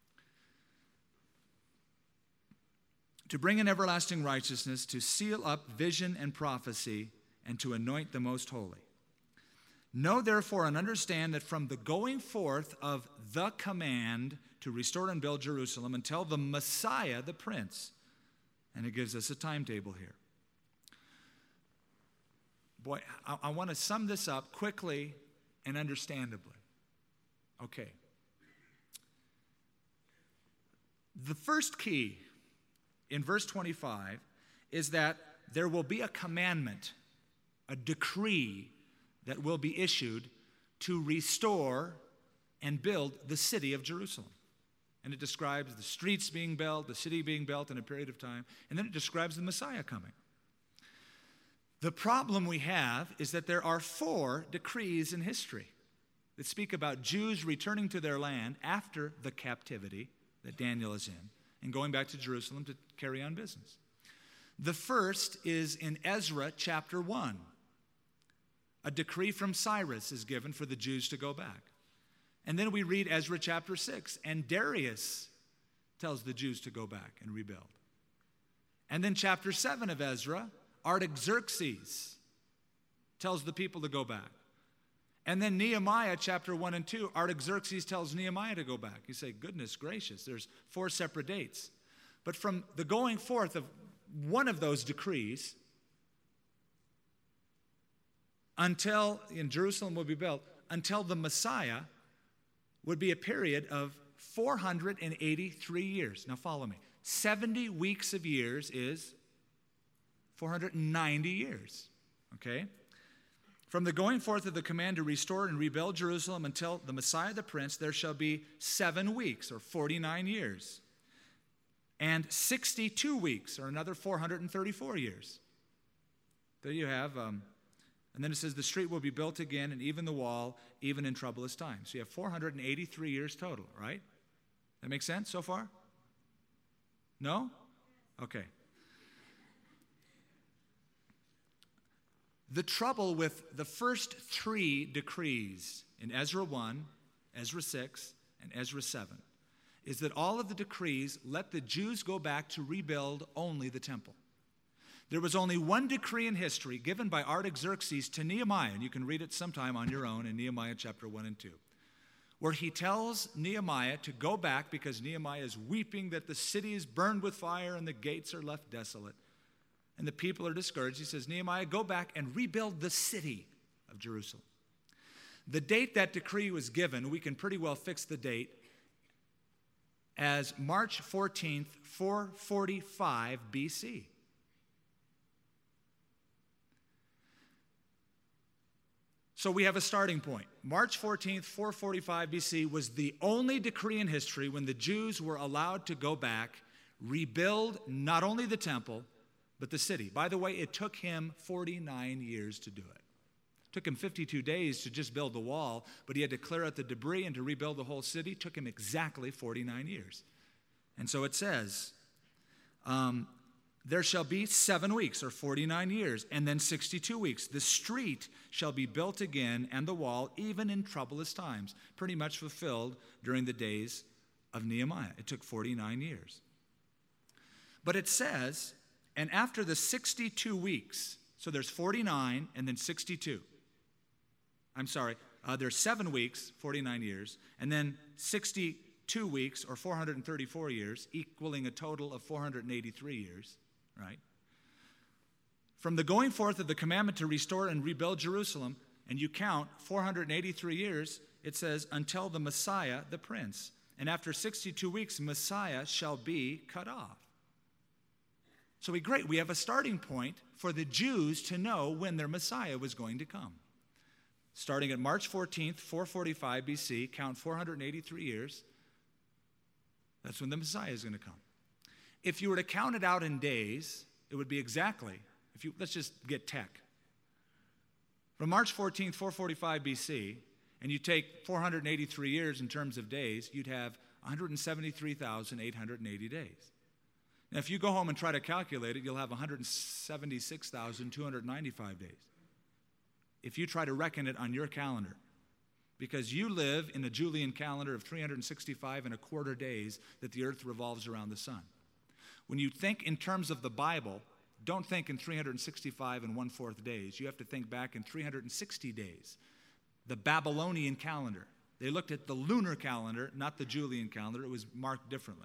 To bring in everlasting righteousness, to seal up vision and prophecy, and to anoint the most holy. Know therefore and understand that from the going forth of the command to restore and build Jerusalem until the Messiah, the Prince, and it gives us a timetable here. Boy, I, I want to sum this up quickly and understandably. Okay. The first key in verse twenty-five is that there will be a commandment, a decree that will be issued to restore and build the city of Jerusalem. And it describes the streets being built, the city being built in a period of time, and then it describes the Messiah coming. The problem we have is that there are four decrees in history that speak about Jews returning to their land after the captivity that Daniel is in and going back to Jerusalem to carry on business. The first is in Ezra chapter one. A decree from Cyrus is given for the Jews to go back. And then we read Ezra chapter six, and Darius tells the Jews to go back and rebuild. And then chapter seven of Ezra, Artaxerxes tells the people to go back. And then Nehemiah chapter one and two, Artaxerxes tells Nehemiah to go back. You say, goodness gracious, there's four separate dates. But from the going forth of one of those decrees until in Jerusalem will be built, until the Messiah would be a period of four hundred eighty-three years. Now follow me. seventy weeks of years is four hundred ninety years. Okay? From the going forth of the command to restore and rebuild Jerusalem until the Messiah the Prince, there shall be seven weeks, or forty-nine years. And sixty-two weeks, or another four hundred thirty-four years. There you have, um, and then it says the street will be built again, and even the wall, even in troublous times. So you have four hundred eighty-three years total, right? That makes sense so far? No? Okay. The trouble with the first three decrees in Ezra one, Ezra six, and Ezra seven is that all of the decrees let the Jews go back to rebuild only the temple. There was only one decree in history given by Artaxerxes to Nehemiah, and you can read it sometime on your own in Nehemiah chapter one and two, where he tells Nehemiah to go back because Nehemiah is weeping that the city is burned with fire and the gates are left desolate. And the people are discouraged. He says, Nehemiah, go back and rebuild the city of Jerusalem. The date that decree was given, we can pretty well fix the date as March fourteenth, four forty-five B C. So we have a starting point. March fourteenth, four forty-five B C was the only decree in history when the Jews were allowed to go back, rebuild not only the temple, but the city. By the way, it took him forty-nine years to do it. It took him fifty-two days to just build the wall, but he had to clear out the debris and to rebuild the whole city. It took him exactly forty-nine years. And so it says, um, there shall be seven weeks, or forty-nine years, and then sixty-two weeks. The street shall be built again, and the wall, even in troublous times. Pretty much fulfilled during the days of Nehemiah. It took forty-nine years. But it says, and after the sixty-two weeks, so there's forty-nine and then sixty-two. I'm sorry, uh, there's seven weeks, forty-nine years, and then sixty-two weeks, or four hundred thirty-four years, equaling a total of four hundred eighty-three years, right? From the going forth of the commandment to restore and rebuild Jerusalem, and you count four hundred eighty-three years, it says, until the Messiah, the Prince. And after sixty-two weeks, Messiah shall be cut off. So we great, we have a starting point for the Jews to know when their Messiah was going to come. Starting at March fourteenth, four forty-five B C, count four hundred eighty-three years, that's when the Messiah is going to come. If you were to count it out in days, it would be exactly, if you let's just get tech. From March fourteenth, four forty-five B C, and you take four hundred eighty-three years in terms of days, you'd have one hundred seventy-three thousand eight hundred eighty days. Now, if you go home and try to calculate it, you'll have one hundred seventy-six thousand two hundred ninety-five days. If you try to reckon it on your calendar, because you live in a Julian calendar of three hundred sixty-five and a quarter days that the earth revolves around the sun. When you think in terms of the Bible, don't think in three hundred sixty-five and one-fourth days. You have to think back in three hundred sixty days. The Babylonian calendar. They looked at the lunar calendar, not the Julian calendar. It was marked differently.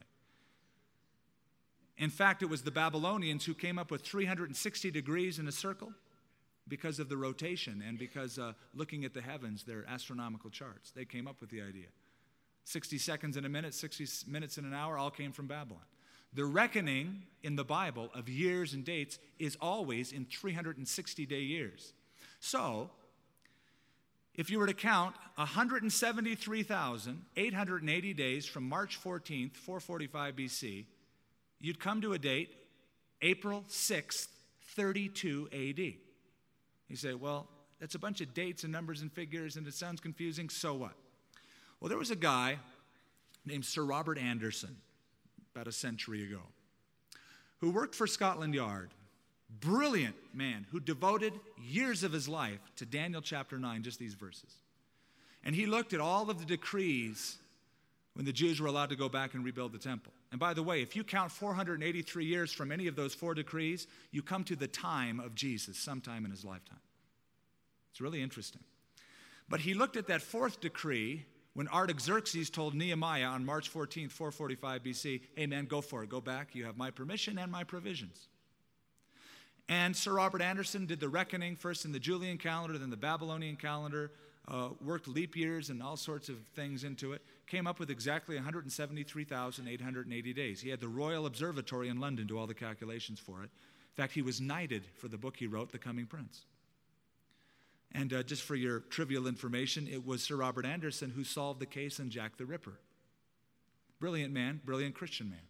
In fact, it was the Babylonians who came up with three hundred sixty degrees in a circle because of the rotation and because uh, looking at the heavens, their astronomical charts. They came up with the idea. sixty seconds in a minute, sixty minutes in an hour, all came from Babylon. The reckoning in the Bible of years and dates is always in three hundred sixty day years. So, if you were to count one hundred seventy-three thousand eight hundred eighty days from March fourteenth, four forty-five B C, you'd come to a date, April sixth, thirty-two A D. You say, well, that's a bunch of dates and numbers and figures, and it sounds confusing, so what? Well, there was a guy named Sir Robert Anderson, about a century ago, who worked for Scotland Yard. Brilliant man who devoted years of his life to Daniel chapter nine, just these verses. And he looked at all of the decrees when the Jews were allowed to go back and rebuild the temple. And by the way, if you count four hundred eighty-three years from any of those four decrees, you come to the time of Jesus, sometime in his lifetime. It's really interesting. But he looked at that fourth decree when Artaxerxes told Nehemiah on March fourteenth, four forty-five B C, hey man, go for it, go back, you have my permission and my provisions. And Sir Robert Anderson did the reckoning first in the Julian calendar, then the Babylonian calendar, uh, worked leap years and all sorts of things into it, came up with exactly one hundred seventy-three thousand eight hundred eighty days. He had the Royal Observatory in London do all the calculations for it. In fact, he was knighted for the book he wrote, The Coming Prince. And uh, just for your trivial information, it was Sir Robert Anderson who solved the case on Jack the Ripper. Brilliant man, brilliant Christian man.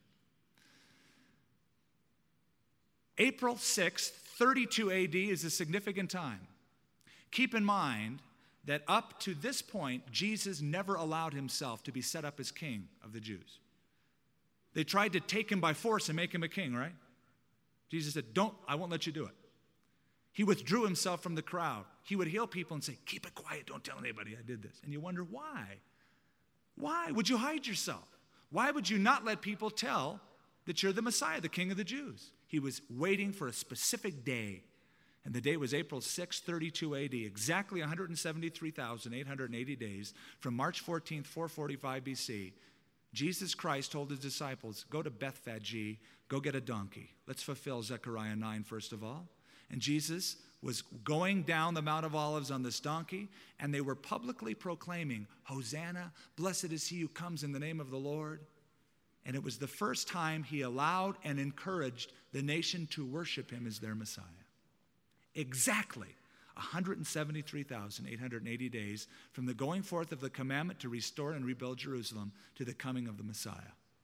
April sixth, thirty-two A D is a significant time. Keep in mind that up to this point, Jesus never allowed himself to be set up as king of the Jews. They tried to take him by force and make him a king, right? Jesus said, don't, I won't let you do it. He withdrew himself from the crowd. He would heal people and say, keep it quiet, don't tell anybody I did this. And you wonder why? Why would you hide yourself? Why would you not let people tell that you're the Messiah, the King of the Jews? He was waiting for a specific day. And the day was April sixth, thirty-two A D, exactly one hundred seventy-three thousand eight hundred eighty days from March fourteenth, four forty-five B C. Jesus Christ told his disciples, go to Bethphage, go get a donkey. Let's fulfill Zechariah nine first of all. And Jesus was going down the Mount of Olives on this donkey, and they were publicly proclaiming, Hosanna, blessed is he who comes in the name of the Lord. And it was the first time he allowed and encouraged the nation to worship him as their Messiah. Exactly one hundred seventy-three thousand eight hundred eighty days from the going forth of the commandment to restore and rebuild Jerusalem to the coming of the Messiah.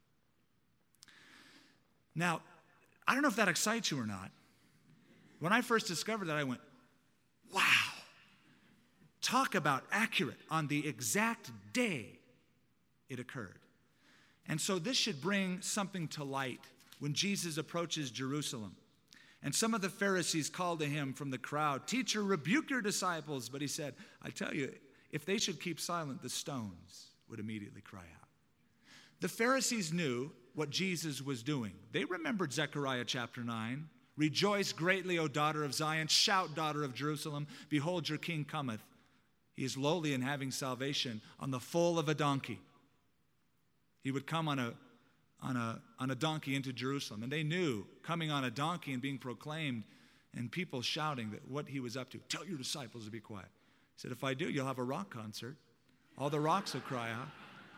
Now, I don't know if that excites you or not. When I first discovered that, I went, wow, talk about accurate on the exact day it occurred. And so this should bring something to light when Jesus approaches Jerusalem. And some of the Pharisees called to him from the crowd, teacher, rebuke your disciples. But he said, I tell you, if they should keep silent, the stones would immediately cry out. The Pharisees knew what Jesus was doing. They remembered Zechariah chapter nine. Rejoice greatly, O daughter of Zion. Shout, daughter of Jerusalem. Behold, your king cometh. He is lowly and having salvation on the foal of a donkey. He would come on a, on a, on a donkey into Jerusalem. And they knew coming on a donkey and being proclaimed and people shouting that what he was up to. Tell your disciples to be quiet. He said, if I do, you'll have a rock concert. All the rocks will cry out.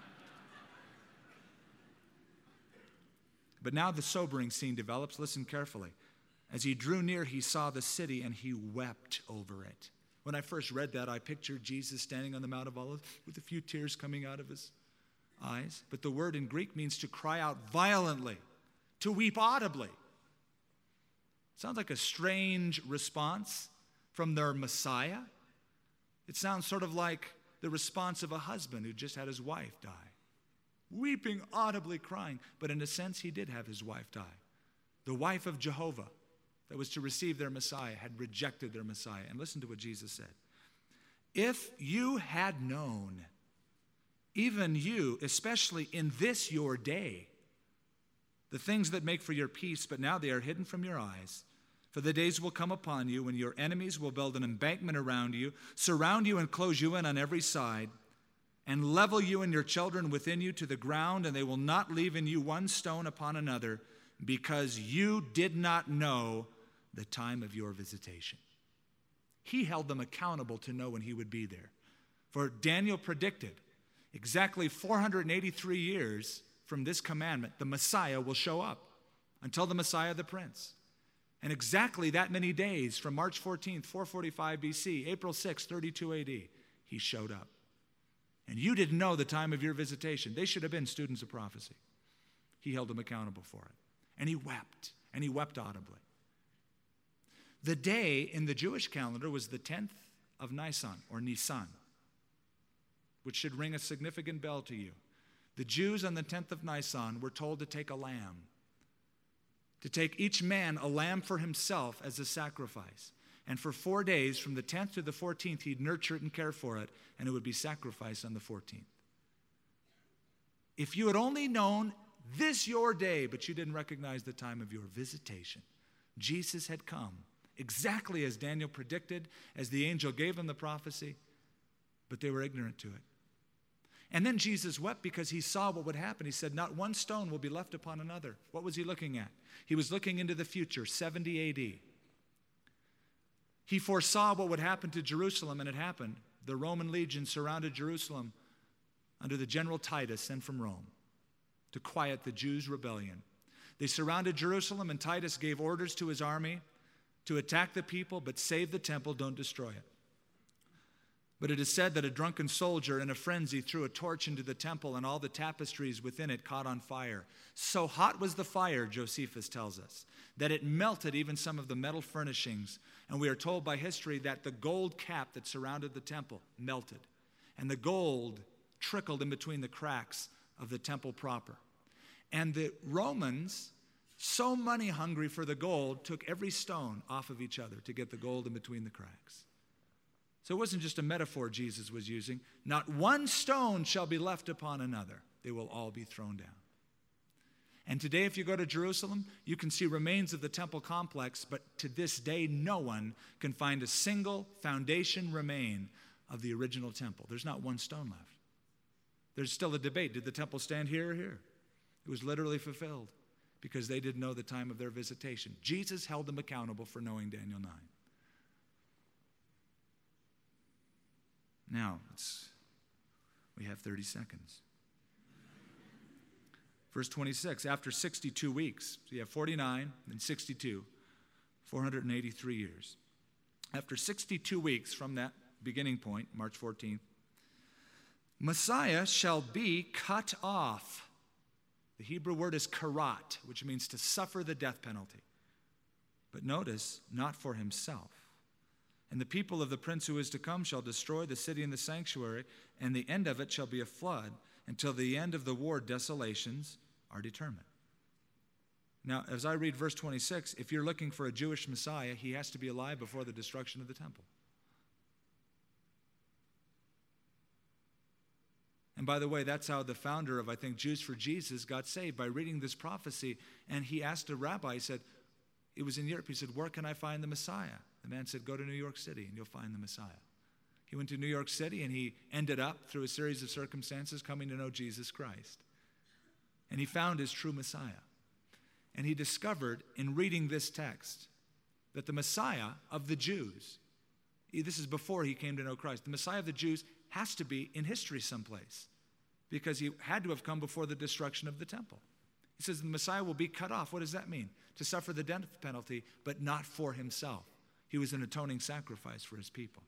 But now the sobering scene develops. Listen carefully. As he drew near, he saw the city and he wept over it. When I first read that, I pictured Jesus standing on the Mount of Olives with a few tears coming out of his eyes. But the word in Greek means to cry out violently, to weep audibly. Sounds like a strange response from their Messiah. It sounds sort of like the response of a husband who just had his wife die, weeping, audibly crying. But in a sense, he did have his wife die. The wife of Jehovah that was to receive their Messiah had rejected their Messiah. And listen to what Jesus said. If you had known, even you, especially in this your day, the things that make for your peace, but now they are hidden from your eyes. For the days will come upon you when your enemies will build an embankment around you, surround you and close you in on every side, and level you and your children within you to the ground, and they will not leave in you one stone upon another, because you did not know the time of your visitation. He held them accountable to know when he would be there. For Daniel predicted exactly four hundred eighty-three years from this commandment, the Messiah will show up until the Messiah the Prince. And exactly that many days from March fourteenth, four forty-five B C, April sixth, thirty-two A D, he showed up. And you didn't know the time of your visitation. They should have been students of prophecy. He held them accountable for it. And he wept, and he wept audibly. The day in the Jewish calendar was the tenth of Nisan, or Nisan, which should ring a significant bell to you. The Jews on the tenth of Nisan were told to take a lamb, to take each man a lamb for himself as a sacrifice. And for four days, from the tenth to the fourteenth, he'd nurture it and care for it, and it would be sacrificed on the fourteenth. If you had only known this your day, but you didn't recognize the time of your visitation, Jesus had come exactly as Daniel predicted, as the angel gave him the prophecy, but they were ignorant to it. And then Jesus wept because he saw what would happen. He said, not one stone will be left upon another. What was he looking at? He was looking into the future, seventy A D. He foresaw what would happen to Jerusalem, and it happened. The Roman legion surrounded Jerusalem under the general Titus, sent from Rome, to quiet the Jews' rebellion. They surrounded Jerusalem, and Titus gave orders to his army to attack the people, but save the temple, don't destroy it. But it is said that a drunken soldier in a frenzy threw a torch into the temple, and all the tapestries within it caught on fire. So hot was the fire, Josephus tells us, that it melted even some of the metal furnishings. And we are told by history that the gold cap that surrounded the temple melted, and the gold trickled in between the cracks of the temple proper. And the Romans, so money hungry for the gold, took every stone off of each other to get the gold in between the cracks. So it wasn't just a metaphor Jesus was using. Not one stone shall be left upon another. They will all be thrown down. And today, if you go to Jerusalem, you can see remains of the temple complex, but to this day, no one can find a single foundation remain of the original temple. There's not one stone left. There's still a debate. Did the temple stand here or here? It was literally fulfilled because they didn't know the time of their visitation. Jesus held them accountable for knowing Daniel nine. Now, it's, we have thirty seconds. Verse twenty-six, after sixty-two weeks, so you have forty-nine, then sixty-two, four hundred eighty-three years. After sixty-two weeks from that beginning point, March fourteenth, Messiah shall be cut off. The Hebrew word is karat, which means to suffer the death penalty. But notice, not for himself. And the people of the prince who is to come shall destroy the city and the sanctuary, and the end of it shall be a flood. Until the end of the war, desolations are determined. Now, as I read verse twenty-six, if you're looking for a Jewish Messiah, he has to be alive before the destruction of the temple. And by the way, that's how the founder of, I think, Jews for Jesus got saved, by reading this prophecy. And he asked a rabbi, he said, it was in Europe, he said, where can I find the Messiah? The man said, go to New York City and you'll find the Messiah. He went to New York City and he ended up, through a series of circumstances, coming to know Jesus Christ. And he found his true Messiah. And he discovered in reading this text that the Messiah of the Jews, this is before he came to know Christ, the Messiah of the Jews has to be in history someplace, because he had to have come before the destruction of the temple. He says the Messiah will be cut off. What does that mean? To suffer the death penalty, but not for himself. He was an atoning sacrifice for his people.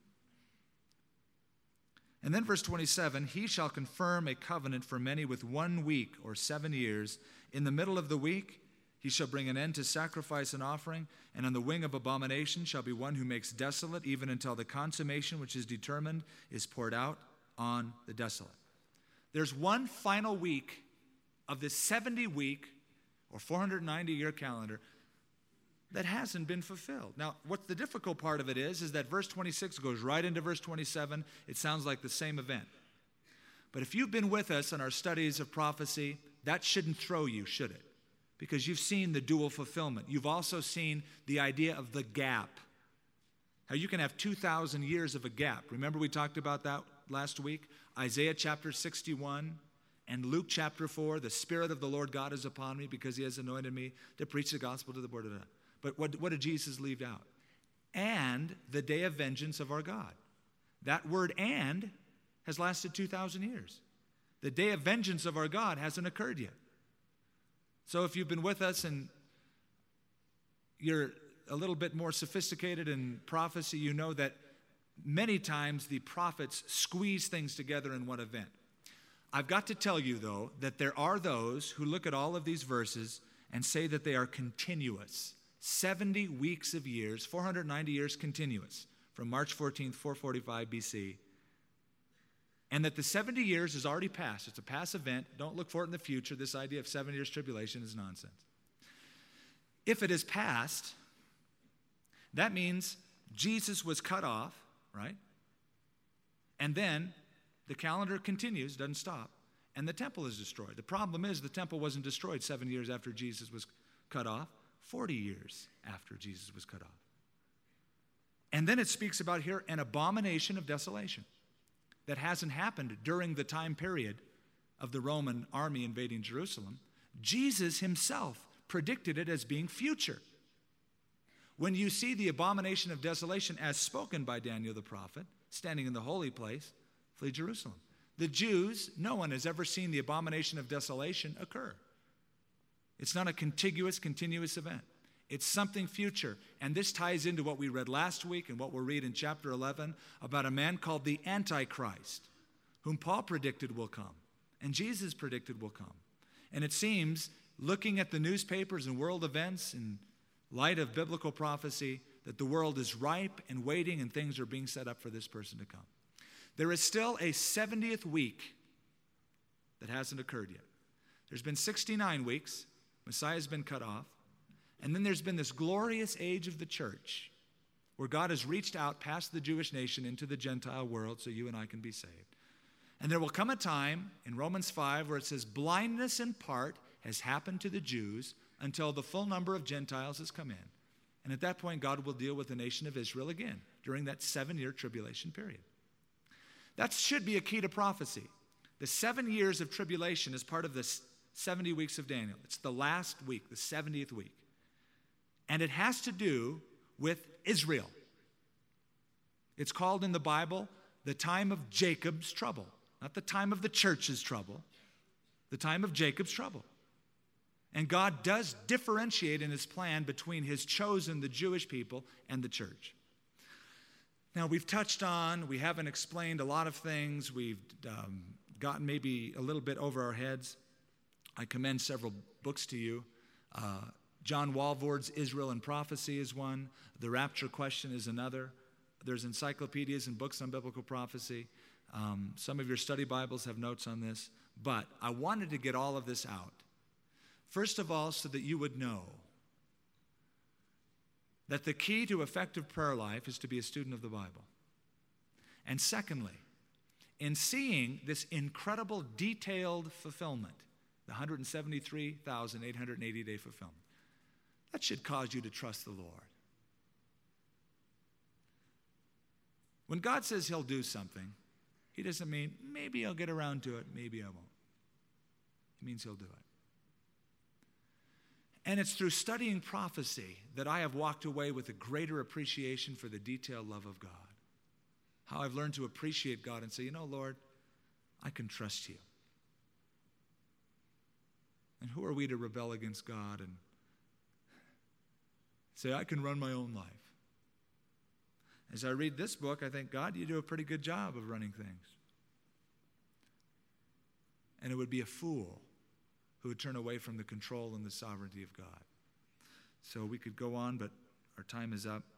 And then verse twenty-seven, he shall confirm a covenant for many with one week or seven years. In the middle of the week, He shall bring an end to sacrifice and offering, and on the wing of abomination shall be one who makes desolate, even until the consummation which is determined is poured out on the desolate. There's one final week of this seventy-week or four hundred ninety-year calendar that hasn't been fulfilled. Now, what the difficult part of it is, is that verse twenty-six goes right into verse twenty-seven. It sounds like the same event. But if you've been with us in our studies of prophecy, that shouldn't throw you, should it? Because you've seen the dual fulfillment. You've also seen the idea of the gap. How you can have two thousand years of a gap. Remember we talked about that last week? Isaiah chapter sixty-one and Luke chapter four, the Spirit of the Lord God is upon me because he has anointed me to preach the gospel to the poor. But what, what did Jesus leave out? And the day of vengeance of our God. That word "and" has lasted two thousand years. The day of vengeance of our God hasn't occurred yet. So if you've been with us and you're a little bit more sophisticated in prophecy, you know that many times the prophets squeeze things together in one event. I've got to tell you, though, that there are those who look at all of these verses and say that they are continuous. seventy weeks of years, four hundred ninety years continuous, from March fourteenth, four forty-five B C, and that the seventy years is already passed. It's a past event. Don't look for it in the future. This idea of seven years tribulation is nonsense. If it is past, that means Jesus was cut off, right? And then the calendar continues, doesn't stop, and the temple is destroyed. The problem is the temple wasn't destroyed seven years after Jesus was cut off, forty years after Jesus was cut off. And then it speaks about here an abomination of desolation. That hasn't happened during the time period of the Roman army invading Jerusalem. Jesus himself predicted it as being future. When you see the abomination of desolation as spoken by Daniel the prophet, standing in the holy place, flee Jerusalem. The Jews, no one has ever seen the abomination of desolation occur. It's not a contiguous, continuous event. It's something future. And this ties into what we read last week and what we'll read in chapter eleven about a man called the Antichrist, whom Paul predicted will come, and Jesus predicted will come. And it seems, looking at the newspapers and world events in light of biblical prophecy, that the world is ripe and waiting and things are being set up for this person to come. There is still a seventieth week that hasn't occurred yet. There's been sixty-nine weeks. Messiah's been cut off. And then there's been this glorious age of the church where God has reached out past the Jewish nation into the Gentile world so you and I can be saved. And there will come a time in Romans five where it says, blindness in part has happened to the Jews until the full number of Gentiles has come in. And at that point, God will deal with the nation of Israel again during that seven-year tribulation period. That should be a key to prophecy. The seven years of tribulation is part of the seventy weeks of Daniel. It's the last week, the seventieth week. And it has to do with Israel. It's called in the Bible the time of Jacob's trouble. Not the time of the church's trouble. The time of Jacob's trouble. And God does differentiate in his plan between his chosen, the Jewish people, and the church. Now, we've touched on, we haven't explained a lot of things. We've um, gotten maybe a little bit over our heads. I commend several books to you. Uh, John Walvoord's Israel and Prophecy is one. The Rapture Question is another. There's encyclopedias and books on biblical prophecy. Um, some of your study Bibles have notes on this. But I wanted to get all of this out. First of all, so that you would know that the key to effective prayer life is to be a student of the Bible. And secondly, in seeing this incredible detailed fulfillment, the one hundred seventy-three thousand eight hundred eighty day fulfillment, that should cause you to trust the Lord. When God says he'll do something, he doesn't mean, maybe I'll get around to it, maybe I won't. It means he'll do it. And it's through studying prophecy that I have walked away with a greater appreciation for the detailed love of God. How I've learned to appreciate God and say, you know, Lord, I can trust you. And who are we to rebel against God and say, I can run my own life? As I read this book, I think, God, you do a pretty good job of running things. And it would be a fool who would turn away from the control and the sovereignty of God. So we could go on, but our time is up.